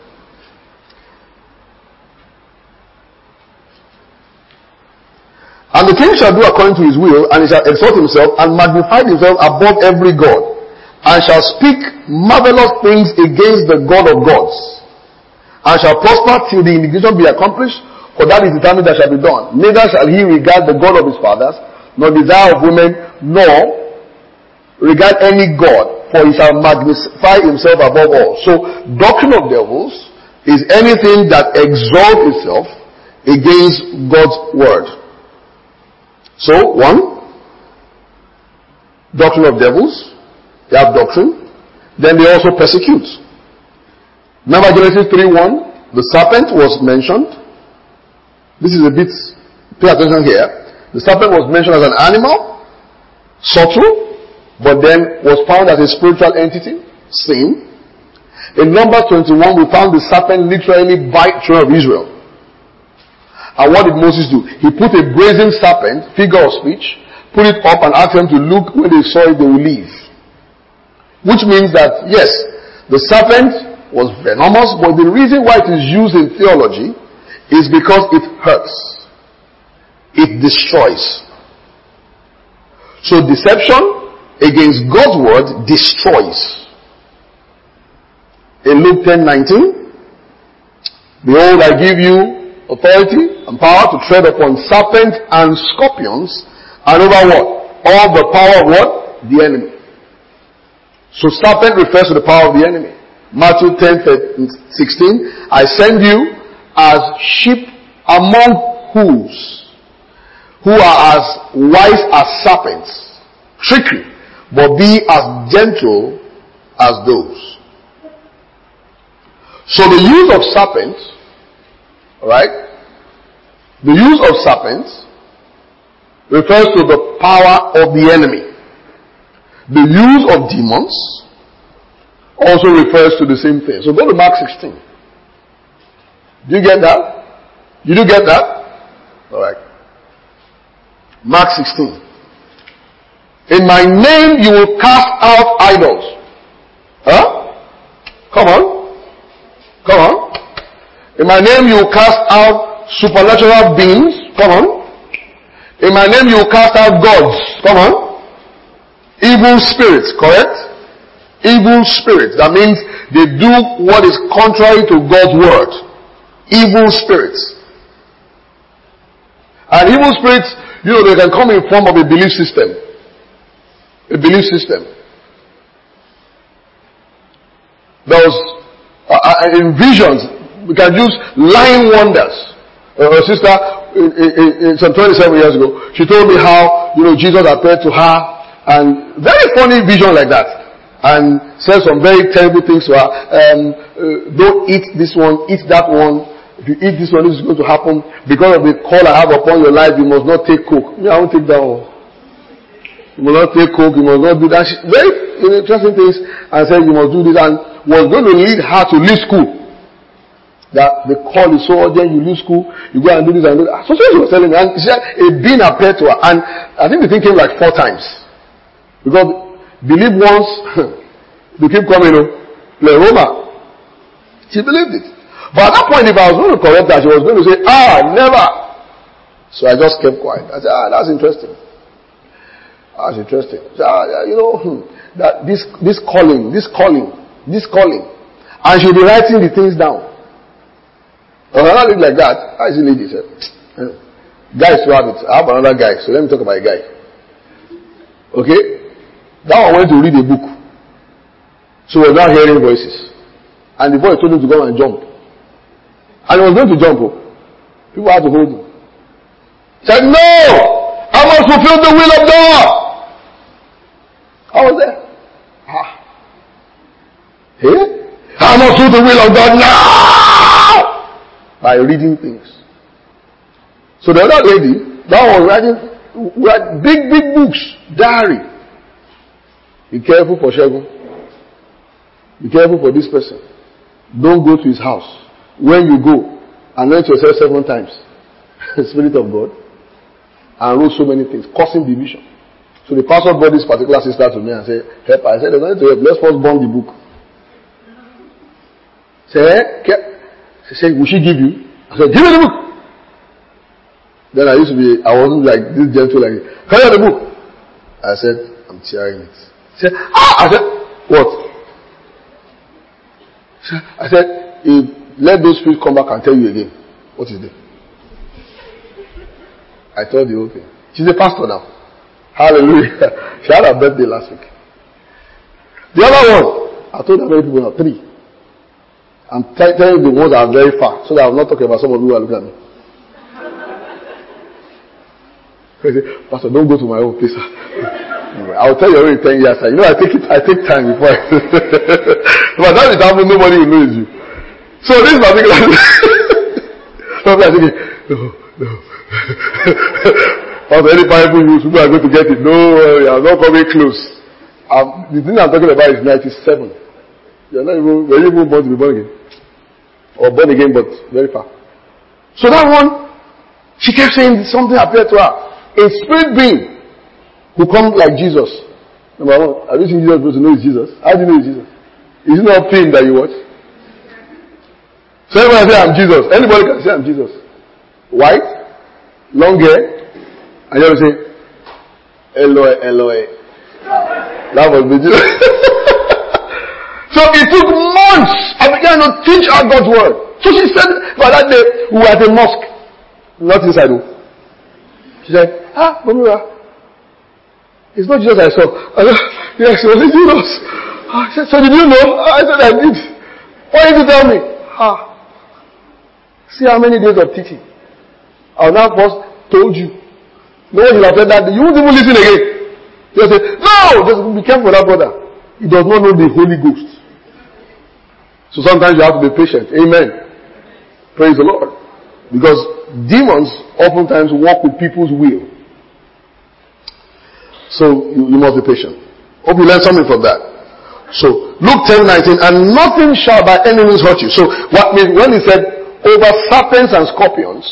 And the king shall do according to his will, and he shall exalt himself and magnify himself above every god, and shall speak marvelous things against the God of gods, and shall prosper till the indignation be accomplished, for that is determined that shall be done. Neither shall he regard the God of his fathers, nor desire of women, nor regard any God, for he shall magnify himself above all. So, doctrine of devils is anything that exalts itself against God's word. So, one, doctrine of devils. They have doctrine. Then they also persecute. Remember Genesis three one? The serpent was mentioned. This is a bit, pay attention here. The serpent was mentioned as an animal, subtle, but then was found as a spiritual entity, sin. In Numbers twenty-one, we found the serpent literally bite children of Israel. And what did Moses do? He put a brazen serpent, figure of speech, put it up and asked them to look. When they saw it, they would leave. Which means that, yes, the serpent was venomous, but the reason why it is used in theology is because it hurts. It destroys. So deception against God's word destroys. In Luke ten nineteen, behold, I give you authority and power to tread upon serpents and scorpions, and over what? All the power of what? The enemy. So serpent refers to the power of the enemy. Matthew ten sixteen, I send you as sheep among wolves, who are as wise as serpents, trickery, but be as gentle as doves. So the use of serpents, right? The use of serpents refers to the power of the enemy. The use of demons also refers to the same thing. So go to Mark sixteen. Do you get that? Did you get that? Alright. Mark sixteen. In my name you will cast out idols. Huh? Come on. Come on. In my name you will cast out supernatural beings. Come on. In my name you will cast out gods. Come on. Evil spirits, correct? Evil spirits. That means they do what is contrary to God's word. Evil spirits. And evil spirits, you know, they can come in form of a belief system. a belief system. There was, uh, uh, in visions, we can use lying wonders. Uh, a sister, in, in, in some twenty-seven years ago, she told me how, you know, Jesus appeared to her, and very funny vision like that, and said some very terrible things to her. Um, uh, don't eat this one, eat that one. If you eat this one, this is going to happen. Because of the call I have upon your life, you must not take coke. Yeah, I won't take that one. You must not take coke, you must not do that. She, very you know, interesting things, and said you must do this, and was going to lead her to leave school. That the call is so urgent, you leave school, you go and do this and do that. So she was telling me, and she said a being appeared to her, and I think the thing came like four times. Because believe once, they keep coming, you know, like Roma. She believed it. But at that point, if I was going to correct her, she was going to say, ah, never. So I just kept quiet. I said, ah, that's interesting. That's interesting. So, ah, you know, that this, this calling, this calling, this calling. And she'll be writing the things down. And I look like that. I see lady said, guys to have it. I have another guy, so let me talk about a guy. Okay? That one went to read a book. So we're now hearing voices. And the boy told him to go and jump. And he was going to jump. People had to hold him. He said, no! I must fulfill the will of God! I was there. Ah. Hey? I must do the will of God now! By reading things. So the other lady, that was writing, write big, big books, diary. Be careful for Shegun. Be careful for this person. Don't go to his house. When you go, anoint yourself seven times. Spirit of God. And wrote so many things, causing division. So the pastor brought this particular sister to me and said, help her. I said, there's nothing to help. Let's first burn the book. Say, she said, will she give you? I said, give me the book. Then I used to be, I wasn't like this gentle like, carry out the book. I said, I'm tearing it. She said, ah! I said, what? I said, if, let those spirits come back and tell you again. What is it? I told the whole thing. She's a pastor now. Hallelujah. She had her birthday last week. The other one, I told how many people now? Three. I'm t- telling you the ones that are very far, so that I'm not talking about some of you who are looking at me. I say, Pastor, don't go to my own place. I'll tell you already ten years. You know, I take it. I take time before. I but that is happening. Nobody will know you. So this particular, so I'm thinking, no, no. Pastor, any Bible use, people are going to get it. No, I'm not coming close. Um, the thing I'm talking about is ninety-seven. You're not even, were you even born to be born again? Or born again, but very far. So that one, she kept saying something appeared to her. A spirit being who comes like Jesus. Number one, have you seen Jesus to know it's Jesus? How do you know it's Jesus? Is it not film that you watch? So everybody say I'm Jesus. Anybody can say I'm Jesus. White, long hair, and you say, Eloi, Eloi. That was the Jesus. So it took months. I began to teach her God's word. So she said, for that day, we were at a mosque. Not inside. She said, ah, Bamura. It's not Jesus I saw. I said, yes, it was Jesus. I said, so did you know? I said, I did. Why did you tell me? Ah. See how many days of teaching. I now first told you. No one will have said that. You won't even listen again. You say, no, just be careful with that brother. He does not know the Holy Ghost. So sometimes you have to be patient. Amen. Praise the Lord. Because demons oftentimes walk with people's will. So you, you must be patient. Hope you learned something from that. So Luke ten nineteen, and nothing shall by any means hurt you. So what means when he said over serpents and scorpions,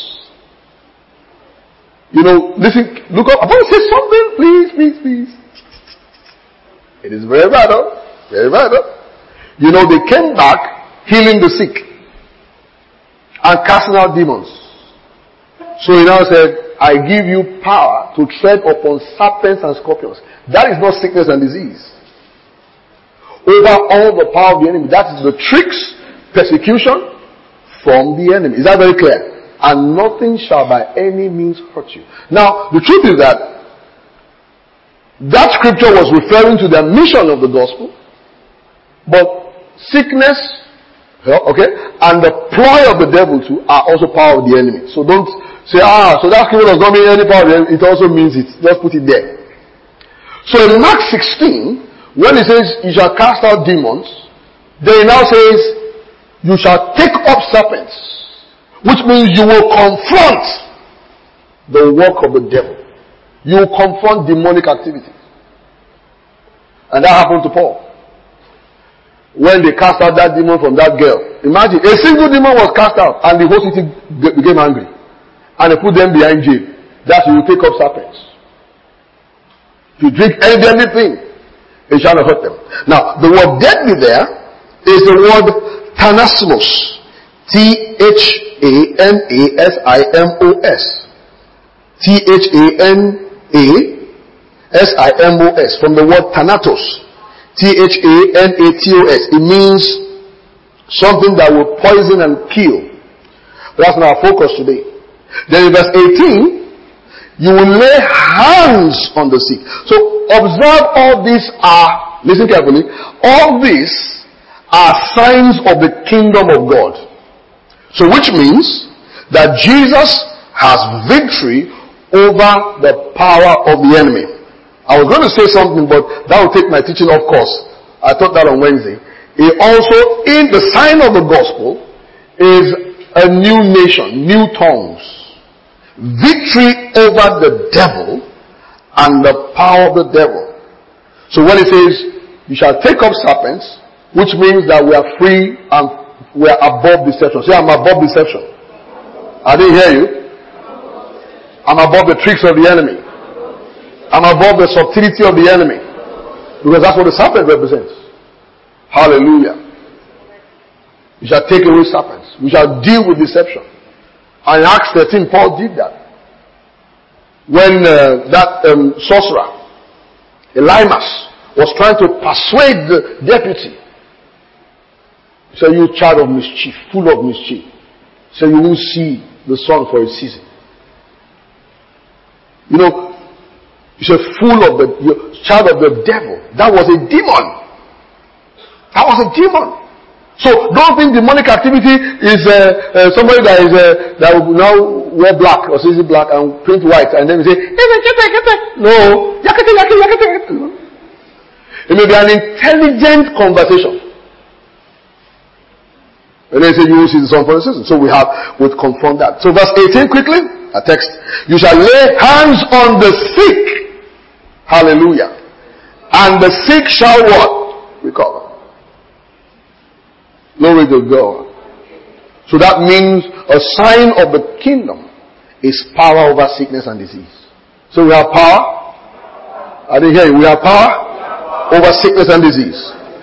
you know, listen, look up. I want to say something, please, please, please. It is very bad, huh? Very bad, huh? You know, they came back healing the sick and casting out demons. So he now said, I give you power to tread upon serpents and scorpions. That is not sickness and disease. Over all the power of the enemy. That is the tricks, persecution from the enemy. Is that very clear? And nothing shall by any means hurt you. Now, the truth is that That scripture was referring to the mission of the gospel, but sickness, okay, and the ploy of the devil too are also power of the enemy. So don't say, ah, so that scripture does not mean any power of the enemy. It also means it. Just put it there. So in Mark sixteen, when it says, you shall cast out demons, then it now says, you shall take up serpents, which means you will confront the work of the devil. You will confront demonic activities. And that happened to Paul. When they cast out that demon from that girl. Imagine, a single demon was cast out and the whole city became angry. And they put them behind jail. That you will take up serpents. If you drink any deadly thing, it shall not hurt them. Now, the word deadly there is the word thanasmos. T H A N A S I M O S. T H A N A S I M O S. From the word thanatos. T H A N A T O S. It means something that will poison and kill. That's not our focus today. Then in verse eighteen, you will lay hands on the sick. So observe, all these are, listen carefully, all these are signs of the kingdom of God. So which means that Jesus has victory over the power of the enemy. I was going to say something, but that will take my teaching off course. I taught that on Wednesday. It also, in the sign of the gospel, is a new nation, new tongues. Victory over the devil and the power of the devil. So when it says, you shall take up serpents, which means that we are free and we are above deception. Say, I'm above deception. I didn't hear you. I'm above the tricks of the enemy. I'm above the subtlety of the enemy. Because that's what the serpent represents. Hallelujah. We shall take away serpents. We shall deal with deception. And in Acts thirteen, Paul did that. When uh, that um, sorcerer, Elymas, was trying to persuade the deputy. He said, you child of mischief, full of mischief. He said, you won't see the sun for a season. You know, you said, full of the, child of the devil. That was a demon. That was a demon. So don't think demonic activity is uh, uh, somebody that is uh, that will now wear black or say black and print white and then we say, no, it may be an intelligent conversation. And then say you will see the sun for the season. So we have would confront that. So verse eighteen quickly, a text. You shall lay hands on the sick. Hallelujah. And the sick shall what? Recover. Glory to God. So that means a sign of the kingdom is power over sickness and disease. So we have power. I didn't hear you. We have power over sickness and disease.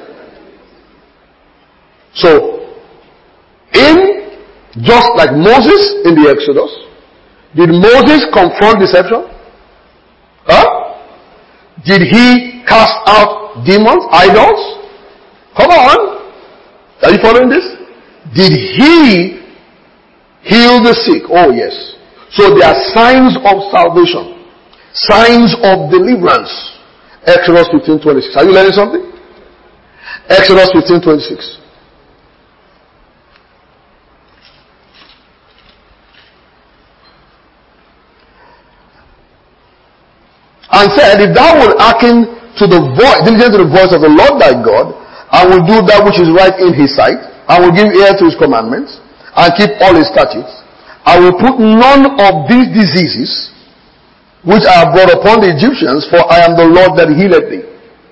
So, in, just like Moses in the Exodus, did Moses confront deception? Huh? Did he cast out demons, idols? Come on. Are you following this? Did he heal the sick? Oh yes. So there are signs of salvation. Signs of deliverance. Exodus fifteen twenty-six. Are you learning something? Exodus fifteen twenty-six. And said, if thou wilt hearken to the voice, diligent to the voice of the Lord thy God, and will do that which is right in his sight, and will give ear to his commandments, and keep all his statutes, I will put none of these diseases which I have brought upon the Egyptians, for I am the Lord that healeth thee.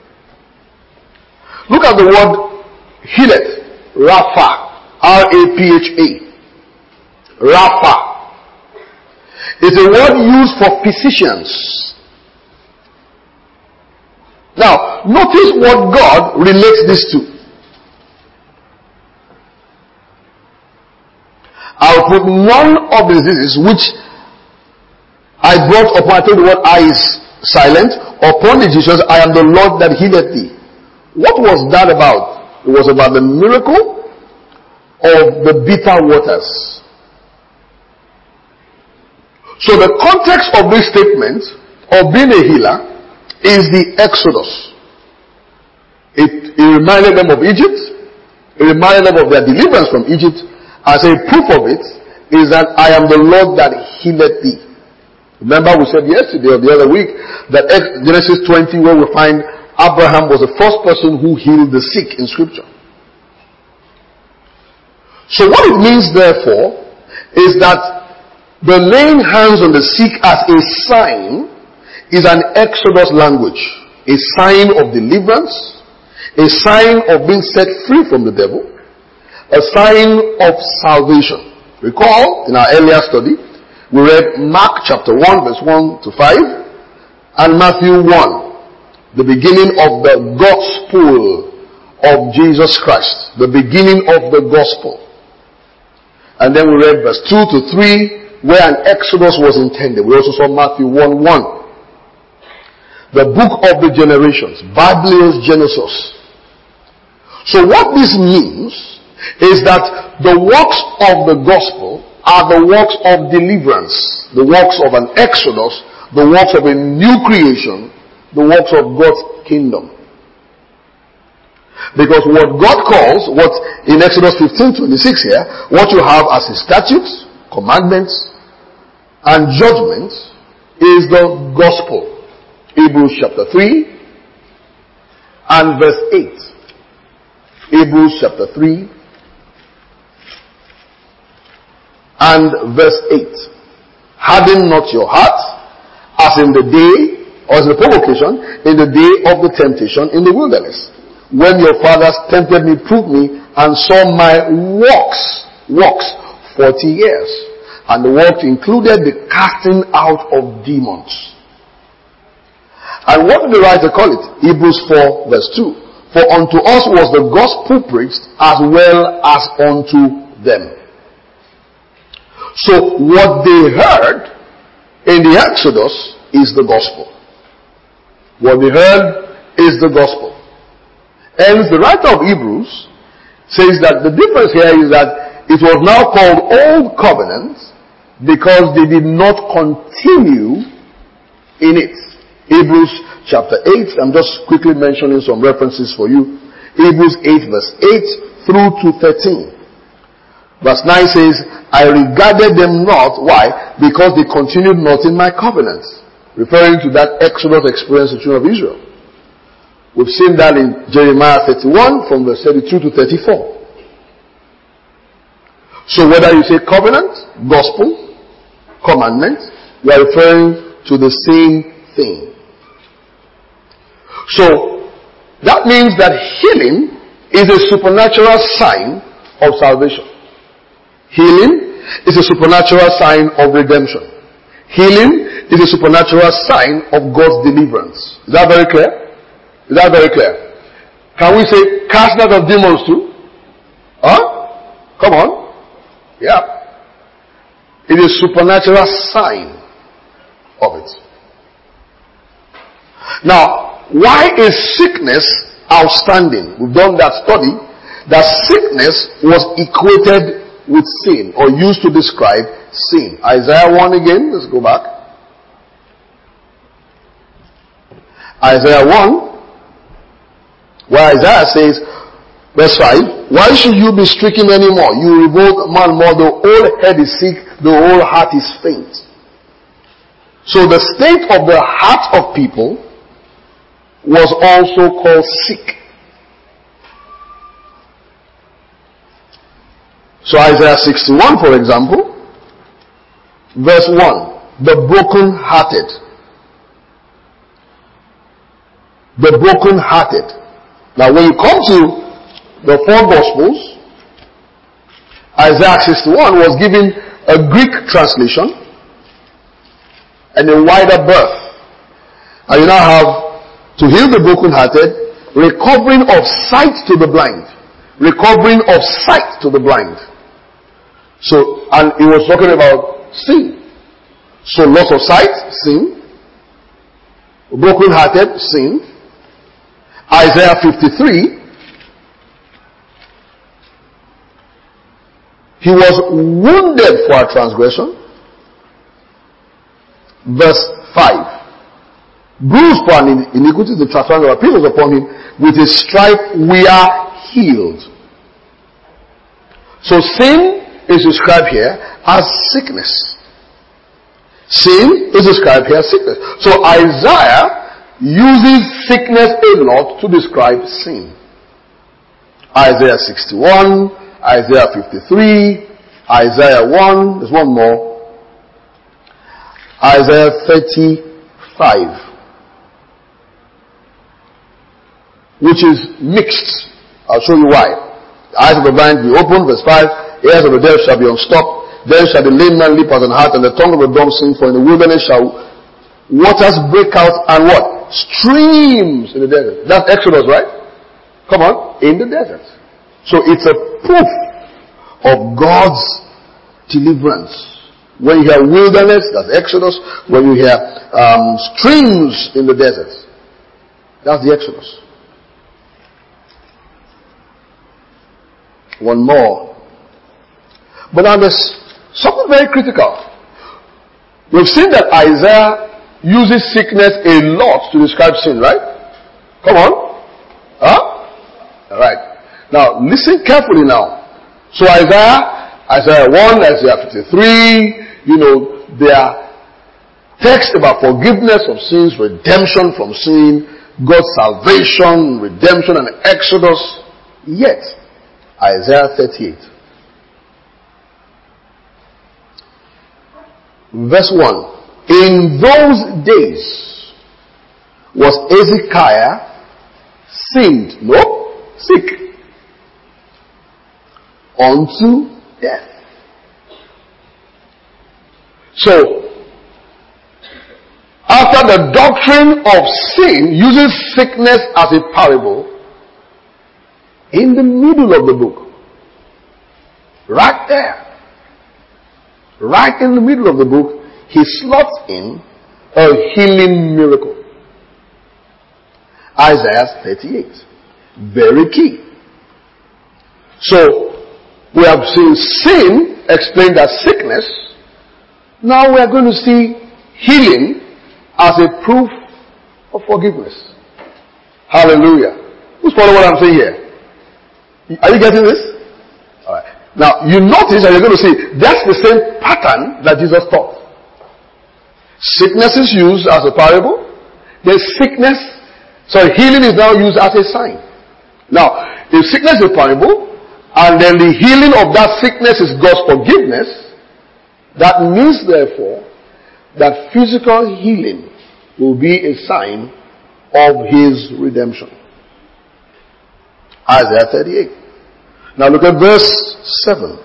Look at the word healeth. Rapha. R A P H A. Rapha. It's a word used for physicians. Now, notice what God relates this to. I will put none of the diseases which I brought upon, I told the word I is silent, upon the Egyptians, I am the Lord that healeth thee. What was that about? It was about the miracle of the bitter waters. So the context of this statement of being a healer is the Exodus. It, it reminded them of Egypt. It reminded them of their deliverance from Egypt. As a proof of it is that I am the Lord that healeth thee. Remember we said yesterday or the other week that Genesis twenty, where we find Abraham was the first person who healed the sick in Scripture. So what it means therefore is that the laying hands on the sick as a sign is an Exodus language. A sign of deliverance, a sign of being set free from the devil, a sign of salvation. Recall in our earlier study, we read Mark chapter one verse one to five and Matthew one, the beginning of the gospel of Jesus Christ, the beginning of the gospel. And then we read verse two to three where an exodus was intended. We also saw Matthew one one. The book of the generations, Biblos Genesis. So what this means is that the works of the gospel are the works of deliverance, the works of an exodus, the works of a new creation, the works of God's kingdom. Because what God calls, what in Exodus fifteen twenty-six here, what you have as his statutes, commandments, and judgments is the gospel. Hebrews chapter three and verse eight. Hebrews chapter three and verse eight. Harden not your heart, as in the day, or as the provocation, in the day of the temptation in the wilderness, when your fathers tempted me, proved me, and saw my works, works, forty years. And the work included the casting out of demons. And what did the writer call it? Hebrews four verse two. For unto us was the gospel preached as well as unto them. So what they heard in the Exodus is the gospel. What they heard is the gospel. Hence the writer of Hebrews says that the difference here is that it was now called Old Covenant because they did not continue in it. Hebrews chapter eight, I'm just quickly mentioning some references for you. Hebrews eight verse eight through to thirteen. Verse nine says, I regarded them not. Why? Because they continued not in my covenant. Referring to that Exodus experience of the children of Israel. We've seen that in Jeremiah thirty-one from verse thirty-two to thirty-four. So whether you say covenant, gospel, commandment, you are referring to the same thing. So that means that healing is a supernatural sign of salvation. Healing is a supernatural sign of redemption. Healing is a supernatural sign of God's deliverance. Is that very clear? Is that very clear? Can we say cast out of demons too? Huh? Come on. Yeah. It is a supernatural sign of it. Now, why is sickness outstanding? We've done that study. That sickness was equated with sin, or used to describe sin. Isaiah one again, let's go back. Isaiah one, where Isaiah says, verse five, why should you be stricken anymore? You revolt man more, the whole head is sick, the whole heart is faint. So the state of the heart of people was also called sick. So Isaiah sixty-one, for example, verse one, the broken-hearted. The broken-hearted. Now when you come to the four Gospels, Isaiah sixty-one was given a Greek translation and a wider berth. And you now have to heal the broken-hearted, recovering of sight to the blind. Recovering of sight to the blind. So, and he was talking about sin. So loss of sight, sin. Broken-hearted, sin. Isaiah fifty-three, he was wounded for our transgression. Verse five. Bruised for our iniquities, the chastisement of our peace was upon him. With his stripe we are healed. So sin is described here as sickness. Sin is described here as sickness. So Isaiah uses sickness a lot to describe sin. Isaiah sixty-one, Isaiah fifty-three, Isaiah one, there's one more. Isaiah thirty-five. Which is mixed. I'll show you why. The eyes of the blind be opened, verse five. Ears of the deaf shall be unstopped. Then shall the lame man leap as an hart, and the tongue of the dumb sing. For in the wilderness shall waters break out, and what? Streams in the desert. That's Exodus, right? Come on, in the desert. So it's a proof of God's deliverance. When you hear wilderness, that's Exodus. When you hear um, streams in the desert, that's the Exodus. One more. But now there's something very critical. We've seen that Isaiah uses sickness a lot to describe sin, right? Come on. Huh? Alright. Now listen carefully now. So Isaiah, Isaiah one, Isaiah fifty-three, you know, there are texts about forgiveness of sins, redemption from sin, God's salvation, redemption and Exodus. Yet, Isaiah thirty-eight. Verse one. In those days was Hezekiah sinned, no, sick, unto death. So, after the doctrine of sin uses sickness as a parable, in the middle of the book, right there, right in the middle of the book, he slots in a healing miracle. Isaiah thirty-eight. Very key. So, we have seen sin explained as sickness. Now we are going to see healing as a proof of forgiveness. Hallelujah. Who's following what I'm saying here? Are you getting this? Alright. Now, you notice that you're going to see that's the same pattern that Jesus taught. Sickness is used as a parable. There's sickness. So healing is now used as a sign. Now, if sickness is a parable, and then the healing of that sickness is God's forgiveness, that means therefore that physical healing will be a sign of His redemption. Isaiah thirty-eight. Now look at verse seven.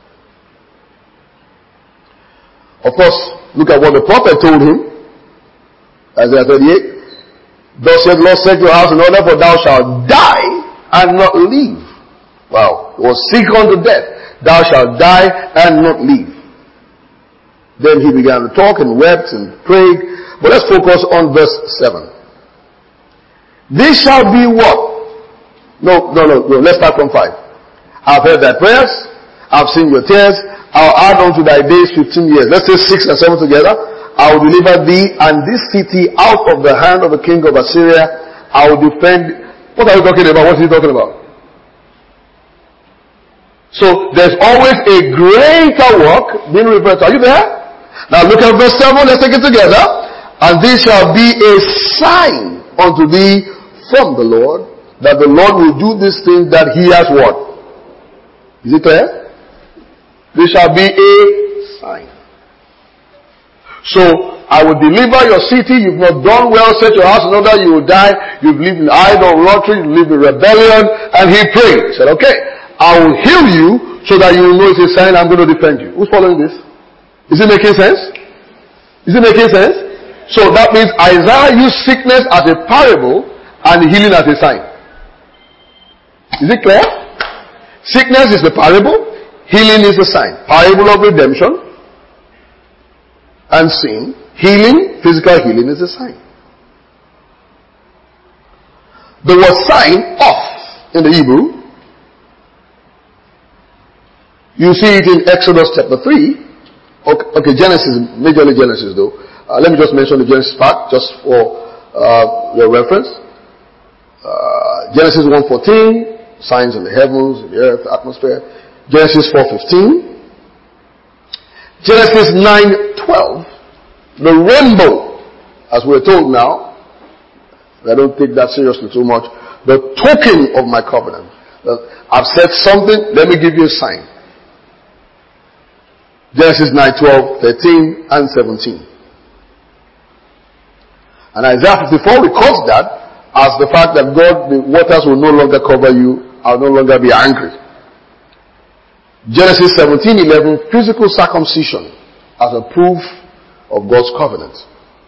Of course, look at what the prophet told him. Isaiah thirty-eight. Thus said the Lord, set your house in order, for thou shalt die and not live. Wow. He was sick unto death. Thou shalt die and not live. Then he began to talk and wept and prayed. But let's focus on verse seven. This shall be what? No, no, no, no. Let's start from five. I've heard thy prayers. I've seen your tears. I'll add unto thy days fifteen years. Let's say six and seven together. I will deliver thee and this city out of the hand of the king of Assyria. I will defend. What are you talking about? What is he talking about? So there's always a greater work being referred to. Are you there? Now look at verse seven. Let's take it together. And this shall be a sign unto thee from the Lord, that the Lord will do this thing that He has what? Is it clear? This shall be a sign. So, I will deliver your city. You've not done well. Set your house in order. You will die. You've lived in idolatry. You live in rebellion. And he prayed. He said, okay, I will heal you so that you will know it's a sign I'm going to defend you. Who's following this? Is it making sense? Is it making sense? So that means Isaiah used sickness as a parable and healing as a sign. Is it clear? Sickness is the parable. Healing is the sign. Parable of redemption and sin. Healing, physical healing is a sign. The word sign, off, in the Hebrew. You see it in Exodus chapter three. Okay, okay Genesis, majorly Genesis though. Uh, let me just mention the Genesis part, just for uh, your reference. Uh, Genesis one fourteen, signs in the heavens, in the earth, the atmosphere. Genesis four fifteen. Genesis nine twelve. The rainbow, as we're told now. I don't take that seriously too much. The token of my covenant. I've said something, let me give you a sign. Genesis nine twelve, thirteen, and seventeen. And Isaiah fifty-four records that as the fact that God, the waters will no longer cover you, I'll no longer be angry. Genesis seventeen eleven, physical circumcision as a proof of God's covenant.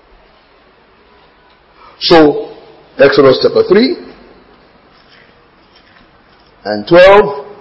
So, Exodus chapter three and twelve.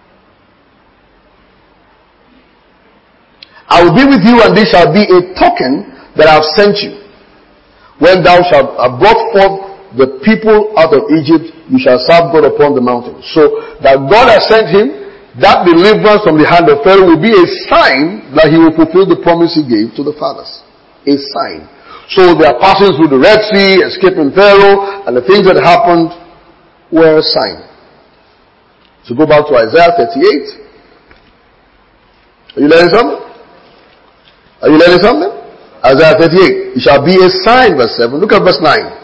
I will be with you, and this shall be a token that I have sent you. When thou shalt have brought forth the people out of Egypt, you shall serve God upon the mountain. So that God has sent him, that deliverance from the hand of Pharaoh will be a sign that he will fulfill the promise he gave to the fathers. A sign. So they are passing through the Red Sea, escaping Pharaoh, and the things that happened were a sign. So go back to Isaiah thirty-eight. Are you learning something? Are you learning something? Isaiah thirty-eight. It shall be a sign, verse seven. Look at verse nine.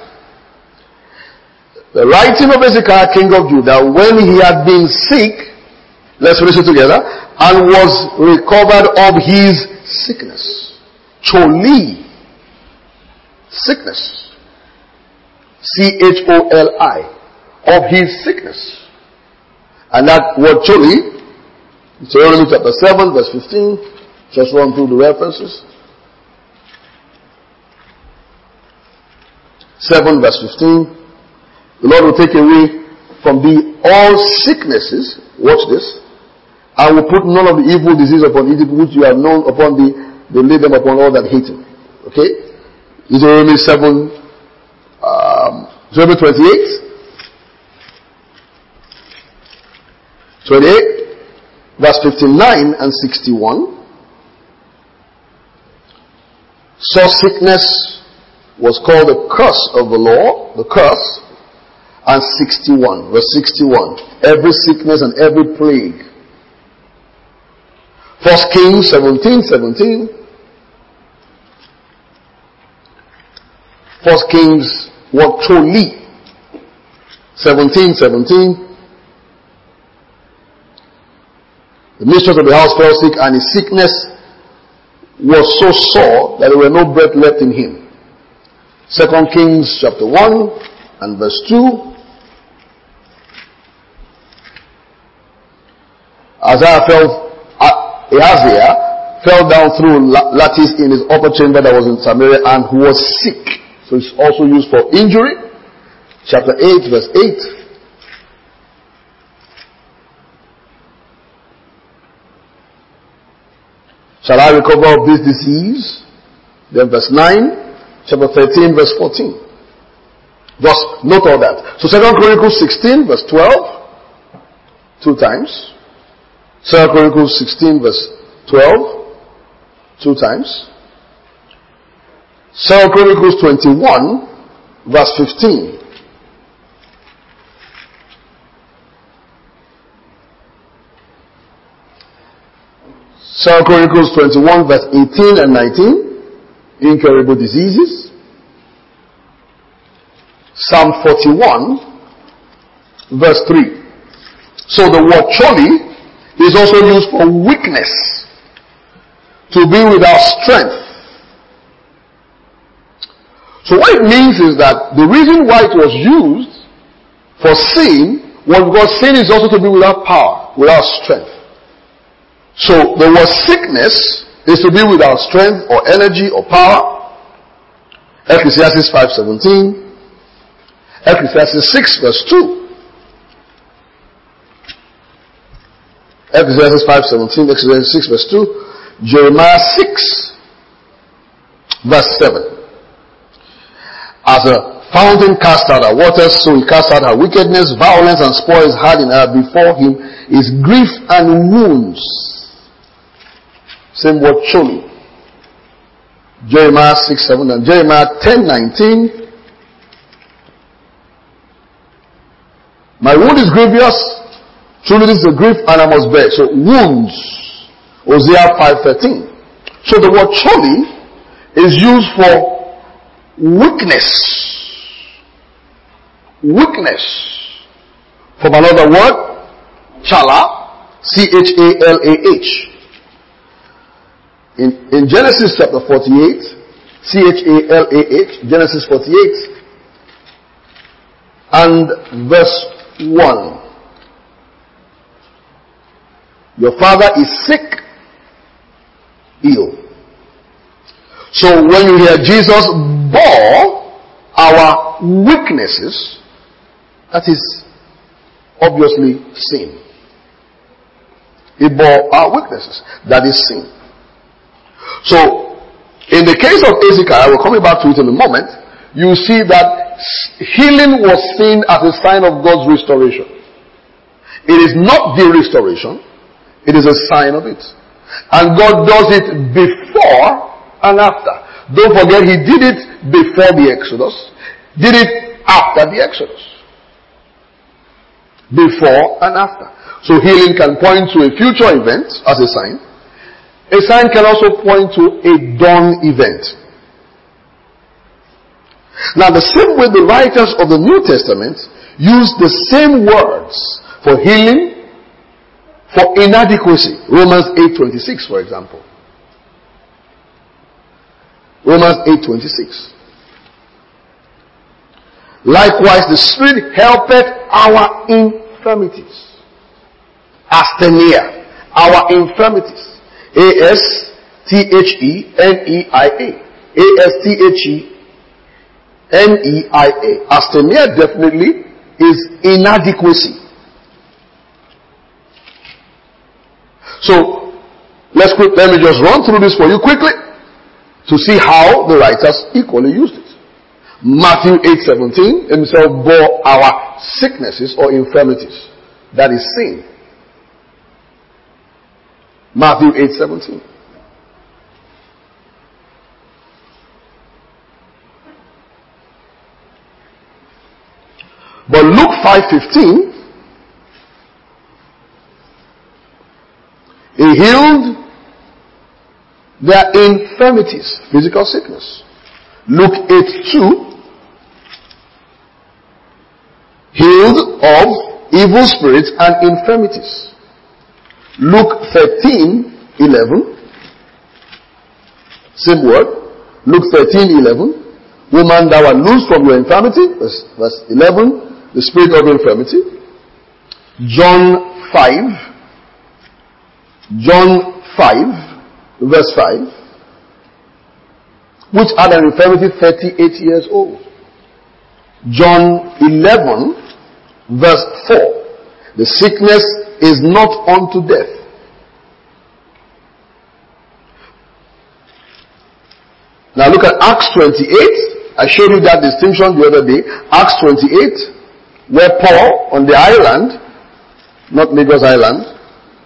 The writing of Hezekiah, king of Judah, when he had been sick, let's finish it together, and was recovered of his sickness. Choli. Sickness. C H O L I. Of his sickness. And that word choli, Deuteronomy chapter seven, verse fifteen. Just run through the references. seven, verse fifteen. The Lord will take away from thee all sicknesses. Watch this. I will put none of the evil disease upon Egypt which you have known upon thee. They lay them upon all that hate him. Okay? Deuteronomy seven, um, Deuteronomy twenty-eight. twenty-eight, verse fifty-nine and sixty-one. So sickness was called the curse of the law, the curse. And sixty-one, verse sixty-one. Every sickness and every plague. First Kings seventeen, seventeen. First Kings, what choli? seventeen, seventeen. The mistress of the house fell sick, and his sickness was so sore that there were no breath left in him. Second Kings chapter one and verse two. Isaiah fell, Ahaziah fell down through lattice in his upper chamber that was in Samaria and who was sick. So it's also used for injury. Chapter eight, verse eight. Shall I recover of this disease? Then verse nine. Chapter thirteen, verse fourteen. Just note all that. So Second Chronicles sixteen, verse twelve. Two times. Second Chronicles sixteen, verse twelve. Two times. Second Chronicles twenty-one, verse fifteen. Second Chronicles twenty-one, verse eighteen and nineteen. Incurable diseases. Psalm forty-one, verse three. So the word choli is also used for weakness. To be without strength. So what it means is that the reason why it was used for sin was because sin is also to be without power, without strength. So the word sickness is to be without strength or energy or power. Ecclesiastes five seventeen. Ecclesiastes six verse two. Ecclesiastes five seventeen, Ecclesiastes six verse two. Jeremiah six verse seven. As a fountain cast out her waters, so he cast out her wickedness, violence and spoil is hard in her. Before him is grief and wounds. Same word choli. Jeremiah six seven and Jeremiah ten nineteen. My wound is grievous. Truly this is a grief and I must bear. So wounds. Hosea five thirteen. So the word truly is used for weakness. Weakness. From another word, chala, C H A L A H. In, in Genesis chapter forty-eight, C H A L A H, Genesis forty-eight, and verse one. Your father is sick, ill. So when you hear Jesus bore our weaknesses, that is obviously sin. He bore our weaknesses. That is sin. So, in the case of Ezekiel, I will come back to it in a moment, you see that healing was seen as a sign of God's restoration. It is not the restoration, it is a sign of it. And God does it before and after. Don't forget, He did it before the Exodus, did it after the Exodus. Before and after. So healing can point to a future event as a sign. A sign can also point to a done event. Now the same way the writers of the New Testament use the same words for healing, for inadequacy. Romans eight twenty-six, for example. Romans eight twenty-six. Likewise, the Spirit helpeth our infirmities. Asthenia, our infirmities. A S T H E N E I A. A S T H E N E I A. Asthenia definitely is inadequacy. So, let's quick, let me just run through this for you quickly to see how the writers equally used it. Matthew eight seventeen, Himself bore our sicknesses or infirmities. That is sin. Matthew eight seventeen. But Luke five fifteen, He healed their infirmities, physical sickness. Luke eight two, healed of evil spirits and infirmities. Luke thirteen eleven, same word. Luke thirteen eleven, woman, thou art loosed from your infirmity. Verse, verse eleven, the spirit of infirmity. John five, John five, verse five, which had an infirmity thirty-eight years old. John eleven, verse four, the sickness is not unto death. Now look at Acts twenty-eight. I showed you that distinction the other day. Acts twenty-eight, where Paul on the island, not Lagos Island,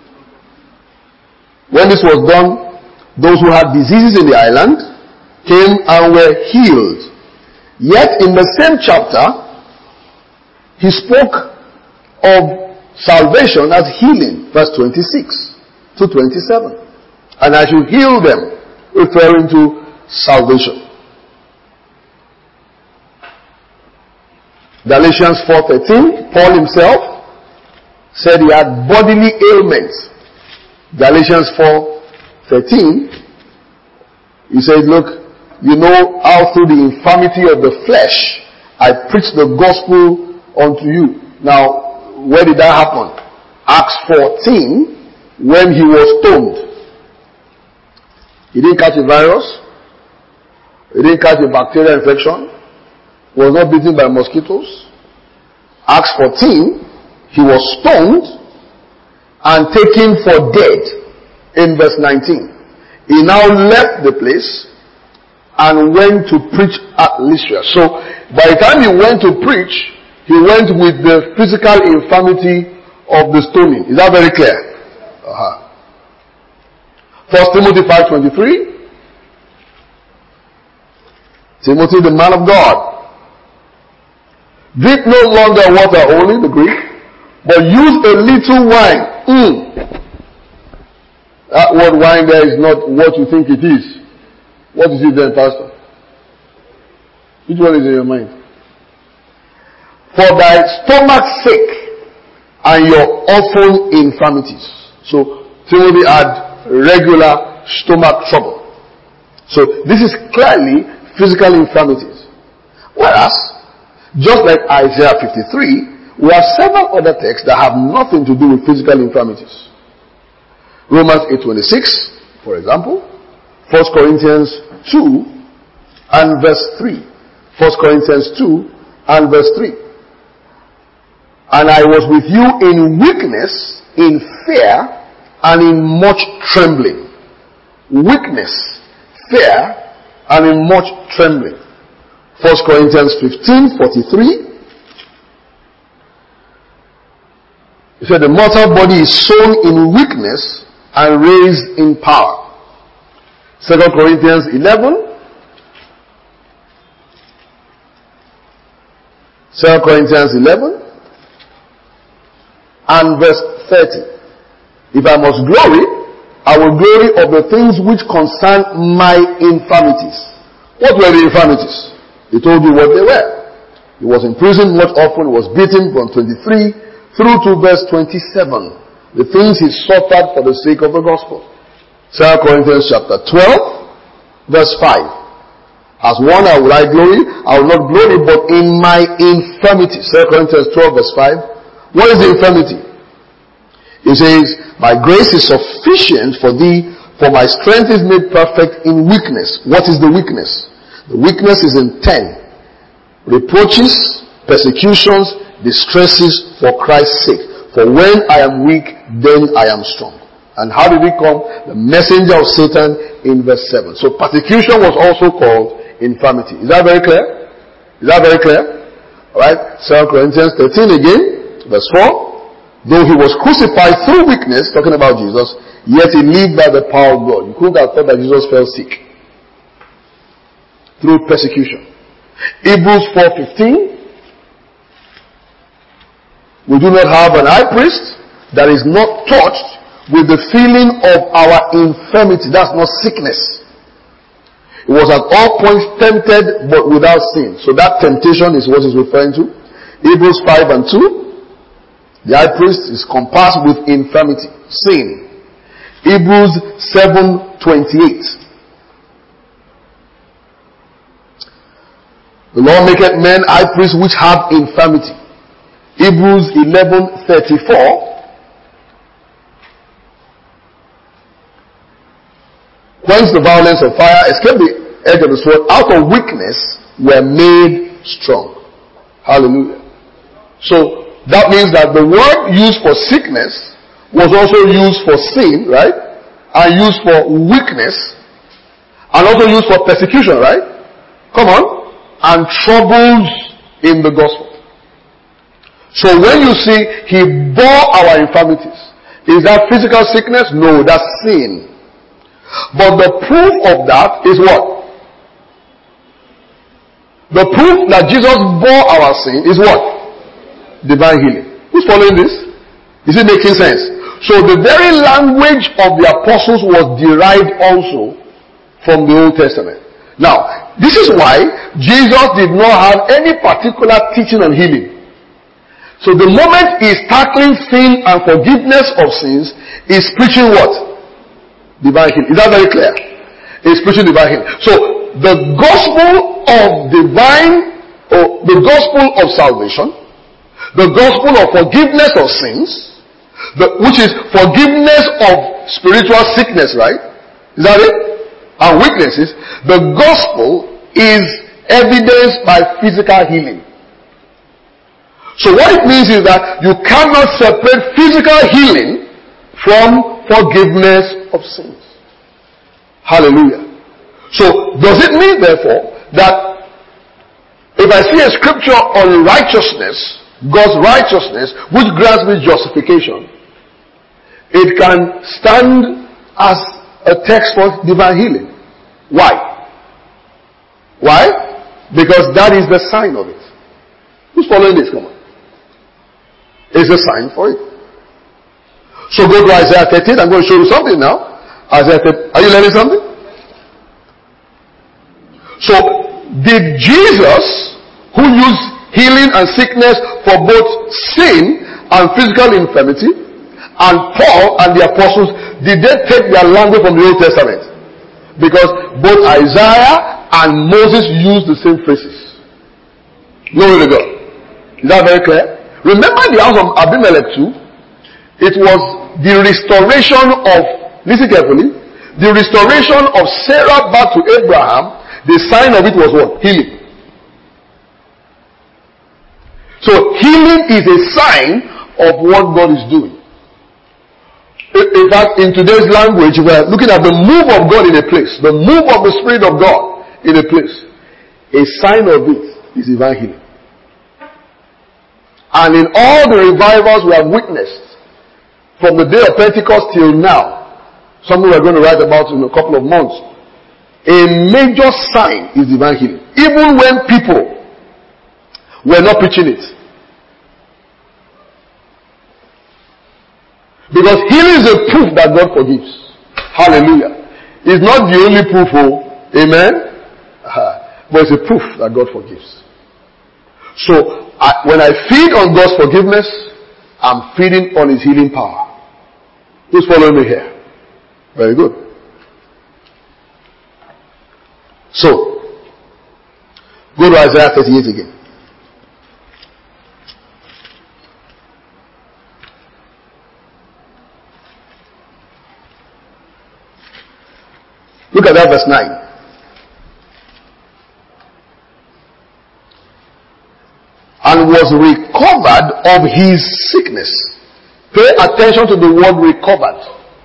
when this was done, those who had diseases in the island came and were healed. Yet in the same chapter, he spoke of salvation as healing, verse twenty-six to twenty-seven. And I should heal them, referring to salvation. Galatians four thirteen, Paul himself said he had bodily ailments. Galatians four thirteen, he said, look, you know how through the infirmity of the flesh I preached the gospel unto you. Now, where did that happen? Acts fourteen, when he was stoned. He didn't catch a virus. He didn't catch a bacterial infection. He was not bitten by mosquitoes. Acts fourteen, he was stoned and taken for dead in verse nineteen. He now left the place and went to preach at Lystra. So, by the time he went to preach, he went with the physical infirmity of the stoning. Is that very clear? Uh-huh. First Timothy five twenty-three. Timothy, the man of God, drink no longer water only, the Greek, But use a little wine. Mm. That word wine there is not what you think it is. What is it then, Pastor? Which one is in your mind? For thy stomach's sake and your often infirmities. So, Timothy had regular stomach trouble. So, this is clearly physical infirmities. Whereas, just like Isaiah fifty-three, we have several other texts that have nothing to do with physical infirmities. Romans eight twenty-six, for example. First Corinthians two and verse three. First Corinthians two and verse three. And I was with you in weakness, in fear, and in much trembling. Weakness, fear, and in much trembling. First Corinthians fifteen forty-three. He said the mortal body is sown in weakness and raised in power. Second Corinthians eleven. Second Corinthians eleven and verse thirty. If I must glory, I will glory of the things which concern my infirmities. What were the infirmities? He told you what they were. He was in prison much often, was beaten from twenty-three through to verse twenty-seven. The things he suffered for the sake of the gospel. Second Corinthians chapter twelve, verse five. As one I will I glory, I will not glory, but in my infirmity. Second Corinthians twelve, verse five. What is the infirmity? He says, my grace is sufficient for thee, for my strength is made perfect in weakness. What is the weakness? The weakness is in ten. Reproaches, persecutions, distresses for Christ's sake. For when I am weak, then I am strong. And how did he come? The messenger of Satan in verse seven. So persecution was also called infirmity. Is that very clear? Is that very clear? Alright, Second Corinthians thirteen again, verse four. Though he was crucified through weakness, talking about Jesus, yet he lived by the power of God. You couldn't have thought that Jesus fell sick. Through persecution. Hebrews four fifteen. We do not have an high priest that is not touched with the feeling of our infirmity. That's not sickness. It was at all points tempted but without sin. So that temptation is what he's referring to. Hebrews five and two. The high priest is compassed with infirmity, sin. Hebrews seven twenty-eight. The Lord maketh men high priests which have infirmity. Hebrews eleven thirty-four. Quench the violence of fire, escape the edge of the sword. Out of weakness were made strong. Hallelujah. So, that means that the word used for sickness was also used for sin, right? And used for weakness. And also used for persecution, right? Come on. And troubles in the gospel. So when you see he bore our infirmities, is that physical sickness? No, that's sin. But the proof of that is what? The proof that Jesus bore our sin is what? Divine healing. Who's following this? Is it making sense? So the very language of the apostles was derived also from the Old Testament. Now, this is why Jesus did not have any particular teaching on healing. So the moment he's tackling sin and forgiveness of sins, he's preaching what? Divine healing. Is that very clear? He's preaching divine healing. So the gospel of divine, or the gospel of salvation, the gospel of forgiveness of sins, the, which is forgiveness of spiritual sickness, right? Is that it? And weaknesses. The gospel is evidenced by physical healing. So what it means is that you cannot separate physical healing from forgiveness of sins. Hallelujah. So does it mean therefore that if I see a scripture on righteousness, God's righteousness, which grants me justification, it can stand as a text for divine healing. Why? Why? Because that is the sign of it. Who's following this? Come on. It's a sign for it. So go to Isaiah thirteen. I'm going to show you something now. Isaiah thirteen. Are you learning something? So, did Jesus, who used healing and sickness for both sin and physical infirmity, and Paul and the apostles, did they take their language from the Old Testament? Because both Isaiah and Moses used the same phrases. Glory to God. Is that very clear? Remember the house of Abimelech too? It was the restoration of, listen carefully, the restoration of Sarah back to Abraham. The sign of it was what? Healing. So healing is a sign of what God is doing. In fact, in today's language, we're looking at the move of God in a place, the move of the Spirit of God in a place. A sign of it is divine healing. And in all the revivals we have witnessed, from the day of Pentecost till now, something we're going to write about in a couple of months, a major sign is divine healing. Even when people were not preaching it. Because healing is a proof that God forgives. Hallelujah. It's not the only proof, oh, amen? Uh-huh. But it's a proof that God forgives. So, I, when I feed on God's forgiveness, I'm feeding on His healing power. Who's following me here? Very good. So, go to Isaiah thirty-eight again. Look at that verse nine. And was recovered of his sickness. Pay attention to the word recovered.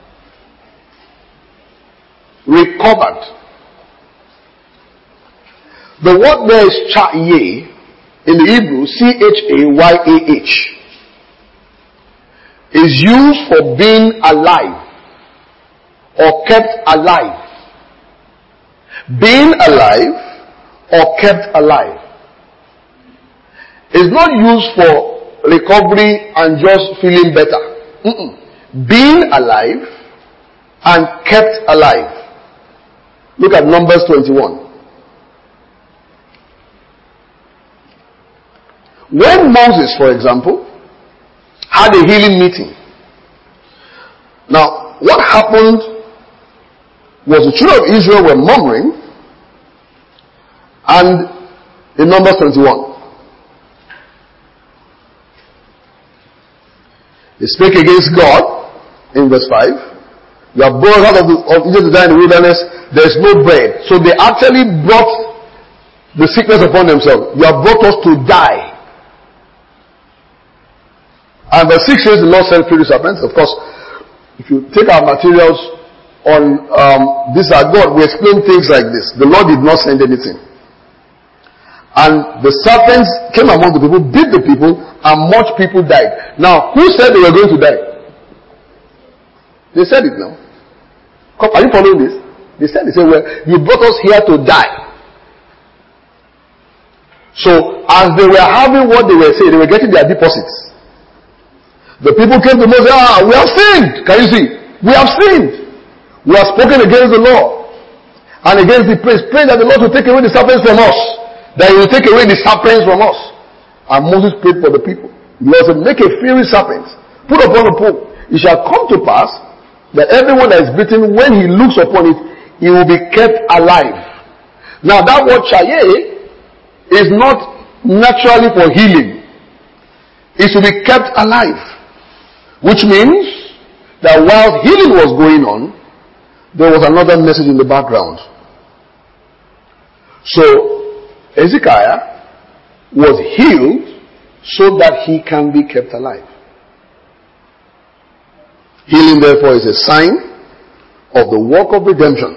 Recovered. The word there is chayeh in the Hebrew, C H A Y A H, is used for being alive or kept alive. Being alive or kept alive. It's not used for recovery and just feeling better. Mm-mm. Being alive and kept alive. Look at Numbers twenty-one. When Moses, for example, had a healing meeting. Now, what happened was the children of Israel were murmuring, and in Numbers twenty-one, they spake against God in verse five. You are brought out of, the, of Egypt to die in the wilderness. There is no bread. So they actually brought the sickness upon themselves. You have brought us to die. And verse six says the Lord sent fiery serpents. Of course, if you take our materials on um, this our God, we explain things like this. The Lord did not send anything. And the serpents came among the people, beat the people, and much people died. Now, who said they were going to die? They said it now. Are you following this? They said, they said, well, you brought us here to die. So, as they were having what they were saying, they were getting their deposits. The people came to Moses, ah, we have sinned. Can you see? We have sinned. We have spoken against the law and against the praise. Pray that the Lord will take away the serpents from us. That He will take away the serpents from us. And Moses prayed for the people. The Lord said, make a fiery serpent, put upon a pole. It shall come to pass that everyone that is bitten, when he looks upon it, he will be kept alive. Now that word chayeh is not naturally for healing. It's to be kept alive. Which means that while healing was going on, there was another message in the background. So, Ezekiah was healed so that he can be kept alive. Healing, therefore, is a sign of the work of redemption.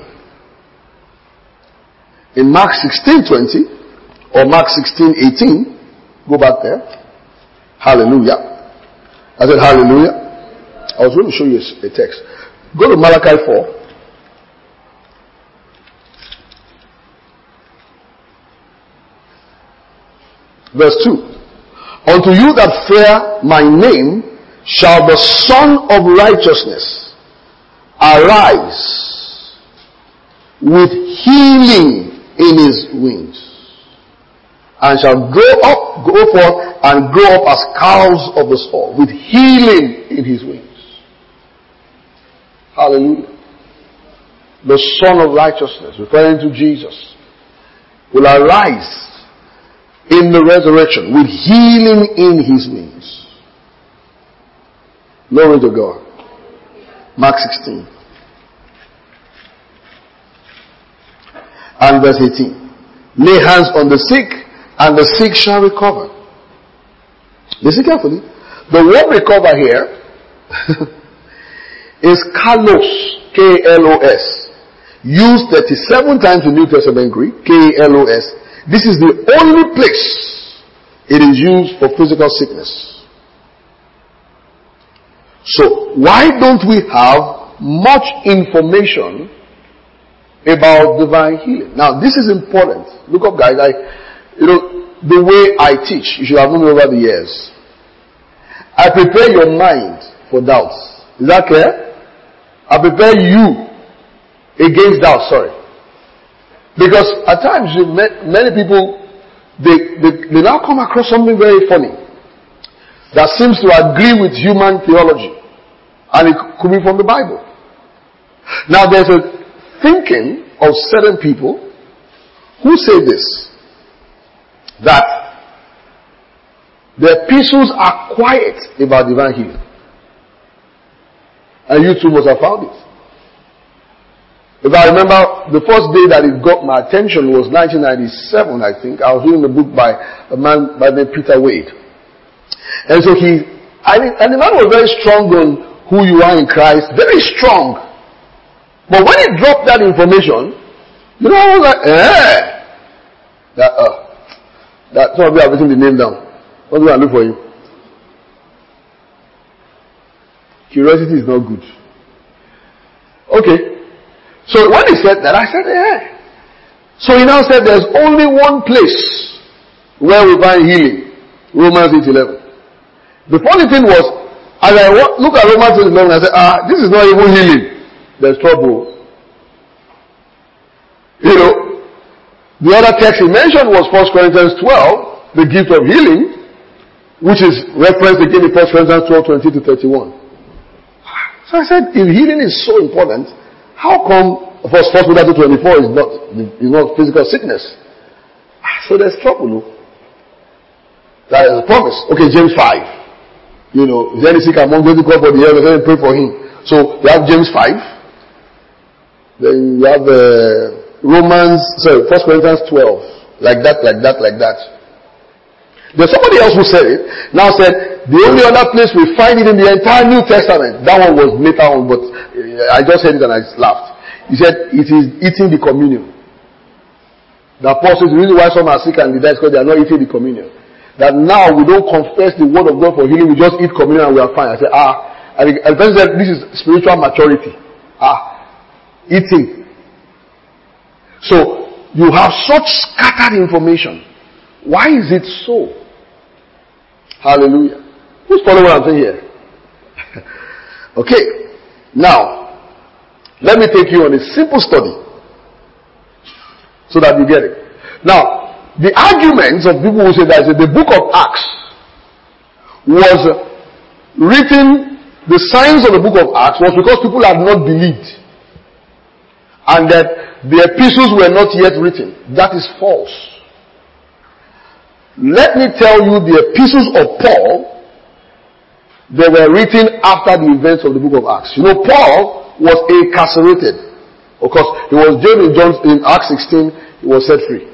In Mark sixteen twenty or Mark sixteen eighteen, go back there. Hallelujah. I said hallelujah. I was going to show you a text. Go to Malachi four. Verse two. Unto you that fear my name shall the Son of Righteousness arise with healing in his wings, and shall grow up, go forth and grow up as cows of the stall, with healing in his wings. Hallelujah. The Son of Righteousness, referring to Jesus, will arise in the resurrection with healing in his wings. Glory to God. Mark sixteen and verse eighteen. Lay hands on the sick and the sick shall recover. Listen carefully. The word recover here is kalos, K L O S. Used thirty-seven times in New Testament Greek, K L O S. This is the only place it is used for physical sickness. So, why don't we have much information about divine healing? Now, this is important. Look up, guys. I, you know, the way I teach, you should have known over the years. I prepare your mind for doubts. Is that clear? I prepare you against doubt, sorry. Because at times, many people, they, they, they now come across something very funny that seems to agree with human theology. And it could be from the Bible. Now there's a thinking of certain people who say this, that their epistles are quiet about divine healing. And you too must have found it. If I remember, the first day that it got my attention was nineteen ninety-seven, I think. I was reading a book by a man by the name Peter Wade. And so he, and the man was very strong on who you are in Christ, very strong. But when he dropped that information, you know, I was like, eh, that, uh, that, some of you have written the name down. What do I look for you? Curiosity is not good. Okay. So when he said that, I said, eh. So he now said there's only one place where we find healing. Romans eight eleven. The funny thing was, as I look at Romans eight eleven, I said, ah, this is not even healing. There's trouble. You know, the other text he mentioned was First Corinthians twelve, the gift of healing, which is referenced again in First Corinthians twelve, twenty to thirty-one. So I said, if healing is so important, how come First Peter two twenty-four is not, is not physical sickness? So there's trouble, no? That is a promise. Okay, James five. You know, is there any sick among those who call for the elders? Let me pray for him. So you have James five. Then you have uh, Romans, sorry, First Corinthians twelve. Like that, like that, like that. There's somebody else who said it. Now said, the only other place we find it in the entire New Testament. That one was later on, but I just said it and I laughed. He said, it is eating the communion. The apostle, the reason why some are sick and they die is because they are not eating the communion. That now we don't confess the word of God for healing, we just eat communion and we are fine. I said, ah, and the, and the person said, this is spiritual maturity. Ah, eating. So, you have such scattered information. Why is it so? Hallelujah. Who's following what I'm saying here? Okay. Now, let me take you on a simple study so that you get it. Now, the arguments of people who say that the book of Acts was written, the signs of the book of Acts was because people had not believed and that the epistles were not yet written. That is false. Let me tell you, the epistles of Paul, they were written after the events of the book of Acts. You know, Paul was incarcerated. Of course, he was jailed in John in Acts sixteen, he was set free.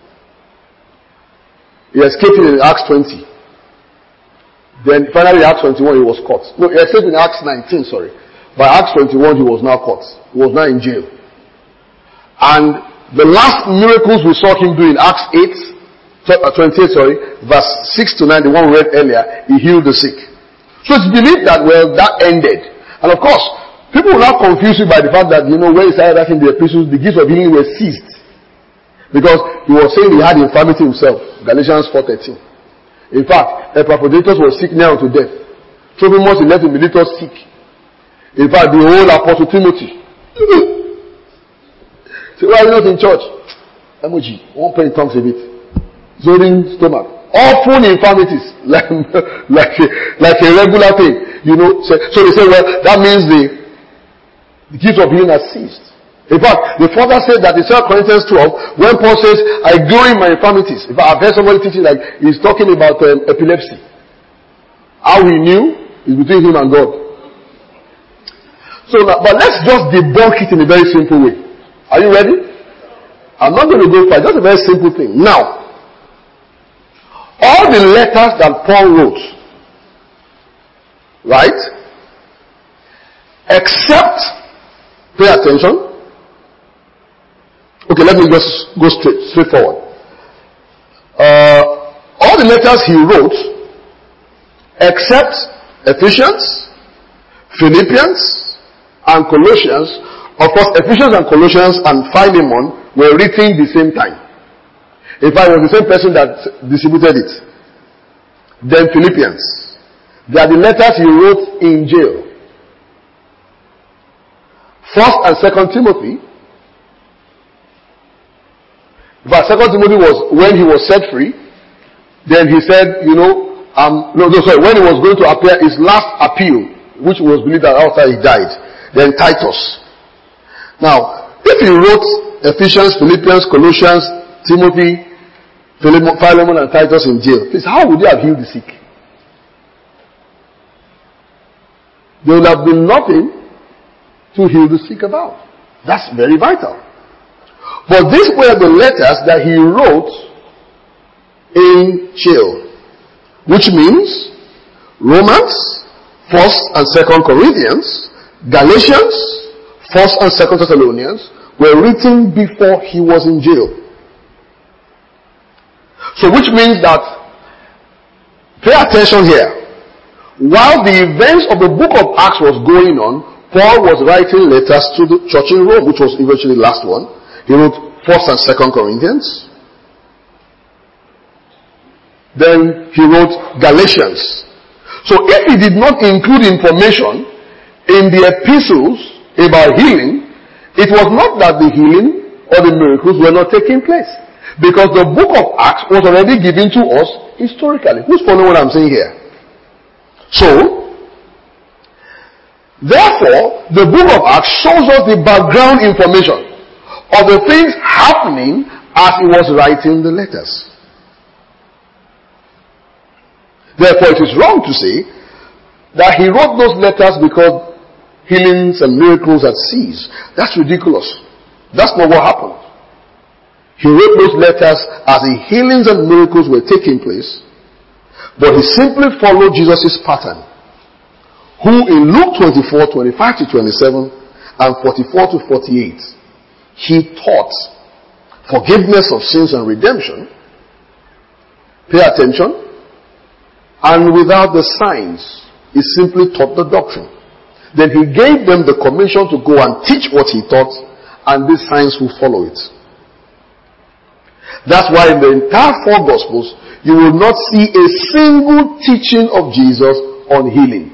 He escaped in Acts twenty. Then finally in Acts twenty-one he was caught. No, he escaped in Acts nineteen, sorry. By Acts twenty-one he was now caught. He was now in jail. And the last miracles we saw him do in Acts eight, twenty-eight, sorry, verse six to nine, the one we read earlier, he healed the sick. So it's believed that, well, that ended. And of course, people will not confuse you by the fact that, you know, when he started writing the epistles, the gifts of healing were ceased. Because he was saying he had infirmity himself. Galatians four thirteen. In fact, Epaphroditus was sick now to death. Trophimus left him a little sick. In fact, the whole Apostle Timothy. So why are you not in church? Emoji, won't pray in tongues a bit. Zoning stomach. Often infirmities, like like a, like a regular thing, you know. So, so they say, well, that means the, the gift of healing has ceased. In fact, the father said that in Second Corinthians twelve, when Paul says, I glory in my infirmities. In fact, I've heard somebody teaching like he's talking about um, epilepsy. How he knew is between him and God. So, now, but let's just debunk it in a very simple way. Are you ready? I'm not going to go far. Just a very simple thing. Now, all the letters that Paul wrote, right? Except, pay attention. Okay, let me just go straight, straightforward. Uh, all the letters he wrote, except Ephesians, Philippians, and Colossians. Of course, Ephesians and Colossians and Philemon were written the same time. In fact, it was the same person that distributed it. Then Philippians. They are the letters he wrote in jail. First and Second Timothy. But Second Timothy was when he was set free. Then he said, you know, um, no, no, sorry, when he was going to appear his last appeal, which was believed that after he died. Then Titus. Now, if he wrote Ephesians, Philippians, Colossians, Timothy, Philemon, and Titus in jail, please, how would he have healed the sick? There would have been nothing to heal the sick about. That's very vital. But these were the letters that he wrote in jail, which means Romans, First and Second Corinthians, Galatians, First and Second Thessalonians were written before he was in jail. So which means that, pay attention here, while the events of the book of Acts was going on, Paul was writing letters to the church in Rome, which was eventually the last one. He wrote First and Second Corinthians. Then he wrote Galatians. So if he did not include information in the epistles about healing, it was not that the healing or the miracles were not taking place. Because the book of Acts was already given to us historically. Who's following what I'm saying here? So, therefore, the book of Acts shows us the background information of the things happening as he was writing the letters. Therefore, it is wrong to say that he wrote those letters because healings and miracles had ceased. That's ridiculous. That's not what happened. He wrote those letters as the healings and miracles were taking place, but he simply followed Jesus' pattern, who in Luke twenty-four, twenty-five to twenty-seven and forty-four to forty-eight, he taught forgiveness of sins and redemption. Pay attention. And without the signs, he simply taught the doctrine. Then he gave them the commission to go and teach what he taught, and these signs will follow it. That's why in the entire four Gospels, you will not see a single teaching of Jesus on healing.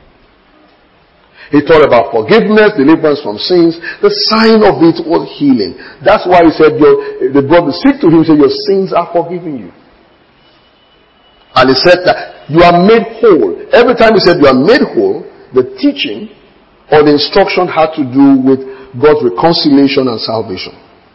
He taught about forgiveness, deliverance from sins. The sign of it was healing. That's why he said, your, the brother said to him, said, your sins are forgiven you. And he said that you are made whole. Every time he said you are made whole, the teaching or the instruction had to do with God's reconciliation and salvation.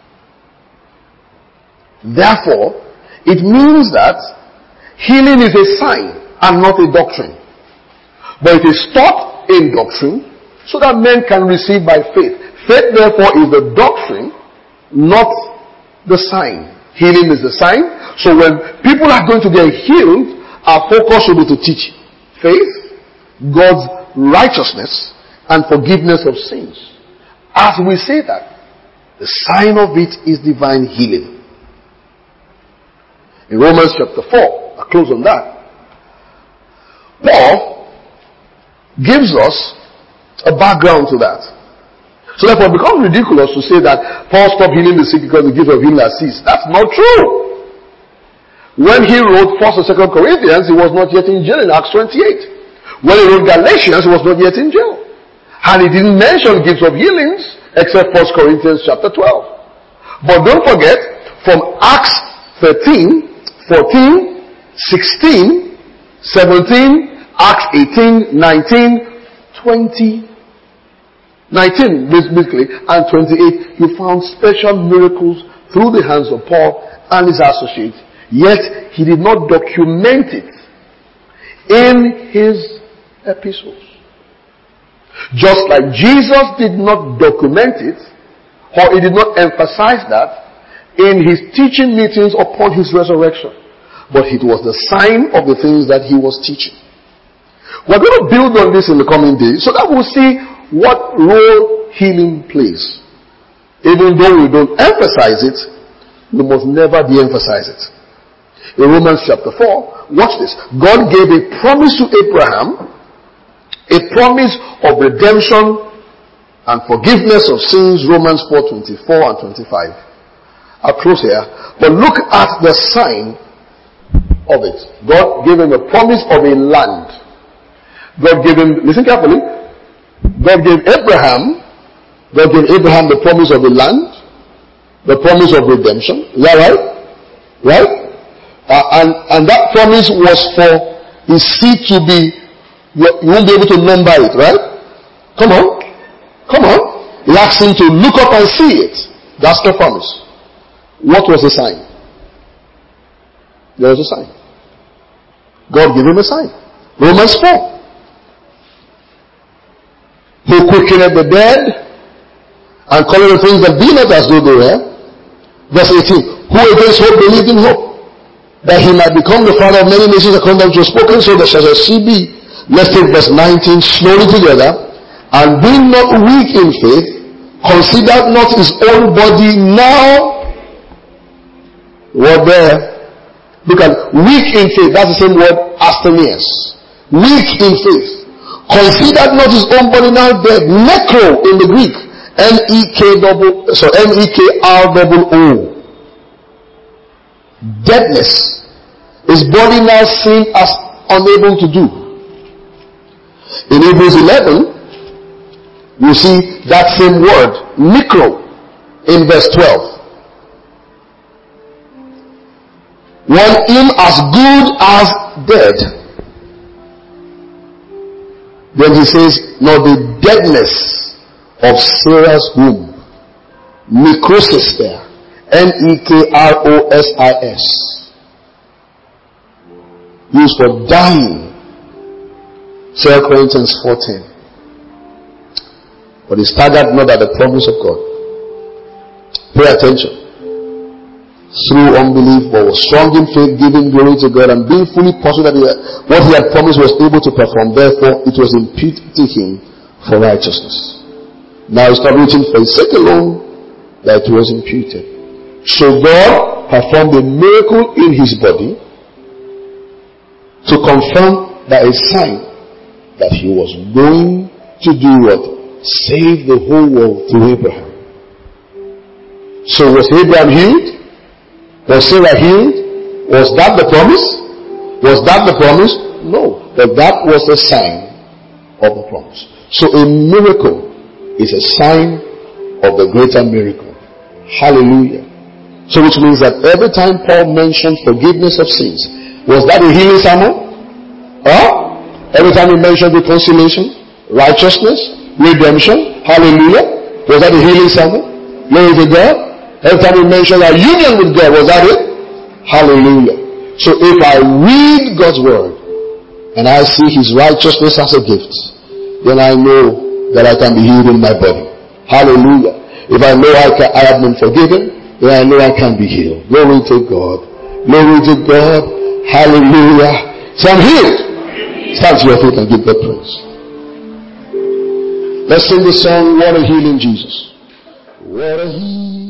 Therefore, it means that healing is a sign and not a doctrine. But it is taught in doctrine so that men can receive by faith. Faith, therefore, is the doctrine, not the sign. Healing is the sign. So when people are going to get healed, our focus will be to teach faith, God's righteousness, and forgiveness of sins. As we say that, the sign of it is divine healing. In Romans chapter four, I'll close on that, Paul gives us a background to that. So therefore it becomes ridiculous to say that Paul stopped healing the sick because the gift of healing has ceased. That's not true. When he wrote First and Second Corinthians, he was not yet in jail in Acts twenty-eight. When he wrote Galatians, he was not yet in jail. And he didn't mention gifts of healings except First Corinthians chapter twelve. But don't forget, from Acts thirteen, fourteen, sixteen, seventeen, Acts eighteen, nineteen, twenty, nineteen basically, and twenty-eight, you found special miracles through the hands of Paul and his associates. Yet, he did not document it in his epistles. Just like Jesus did not document it, or he did not emphasize that in his teaching meetings upon his resurrection. But it was the sign of the things that he was teaching. We're going to build on this in the coming days so that we'll see what role healing plays. Even though we don't emphasize it, we must never de-emphasize it. In Romans chapter four, watch this. God gave a promise to Abraham, a promise of redemption and forgiveness of sins, Romans four twenty-four and twenty-five. I'll close here. But look at the sign of it. God gave him a promise of a land. God gave him, listen carefully, God gave Abraham, God gave Abraham the promise of a land, the promise of redemption. Is that right? Right? Uh, and, and that promise was for his seed to be, you, you won't be able to number it, right? Come on. Come on. He asked him to look up and see it. That's the promise. What was the sign? There was a sign. God gave him a sign. Romans four. Who quickened the dead and called the things that be not as though they were. Verse eighteen. Who against hope believed in hope, that he might become the father of many nations according to which was spoken, so that shall she be. Let's take verse nineteen slowly together. And being not weak in faith, considered not his own body now. Word there. Look at weak in faith. That's the same word, asthenias. Weak in faith. Considered not his own body now dead. Necro in the Greek. N E K double, so N E K R double O. Deadness. His body now seen as unable to do. In Hebrews eleven, you see that same word, necro, in verse twelve. One him as good as dead. Then he says, "Now the deadness of Sarah's womb." Necrosis there. N E K R O S I S. Used for dying. Second Corinthians fourteen. But he staggered not at the promise of God. Pay attention. Through unbelief, but was strong in faith, giving glory to God, and being fully persuaded that he had, what he had promised was able to perform. Therefore, it was imputed to him for righteousness. Now it's not written for his sake alone that it was imputed. So God performed a miracle in his body to confirm that a sign that he was going to do what? Save the whole world through Abraham. So was Abraham healed? Was Sarah healed? Was that the promise? Was that the promise? No. But that was a sign of the promise. So a miracle is a sign of the greater miracle. Hallelujah. So which means that every time Paul mentioned forgiveness of sins, was that a healing sermon? Huh? Every time he mentioned reconciliation, righteousness, redemption, hallelujah, was that a healing sermon? Glory to God. Every time he mentioned our union with God, was that it? Hallelujah. So if I read God's word and I see his righteousness as a gift, then I know that I can be healed in my body. Hallelujah. If I know I, can, I have been forgiven, then I know I can be healed. Glory to God. Glory to God. Hallelujah. So I'm healed. Stand to your feet and give God praise. Let's sing the song, What a Healing Jesus. What a Healing.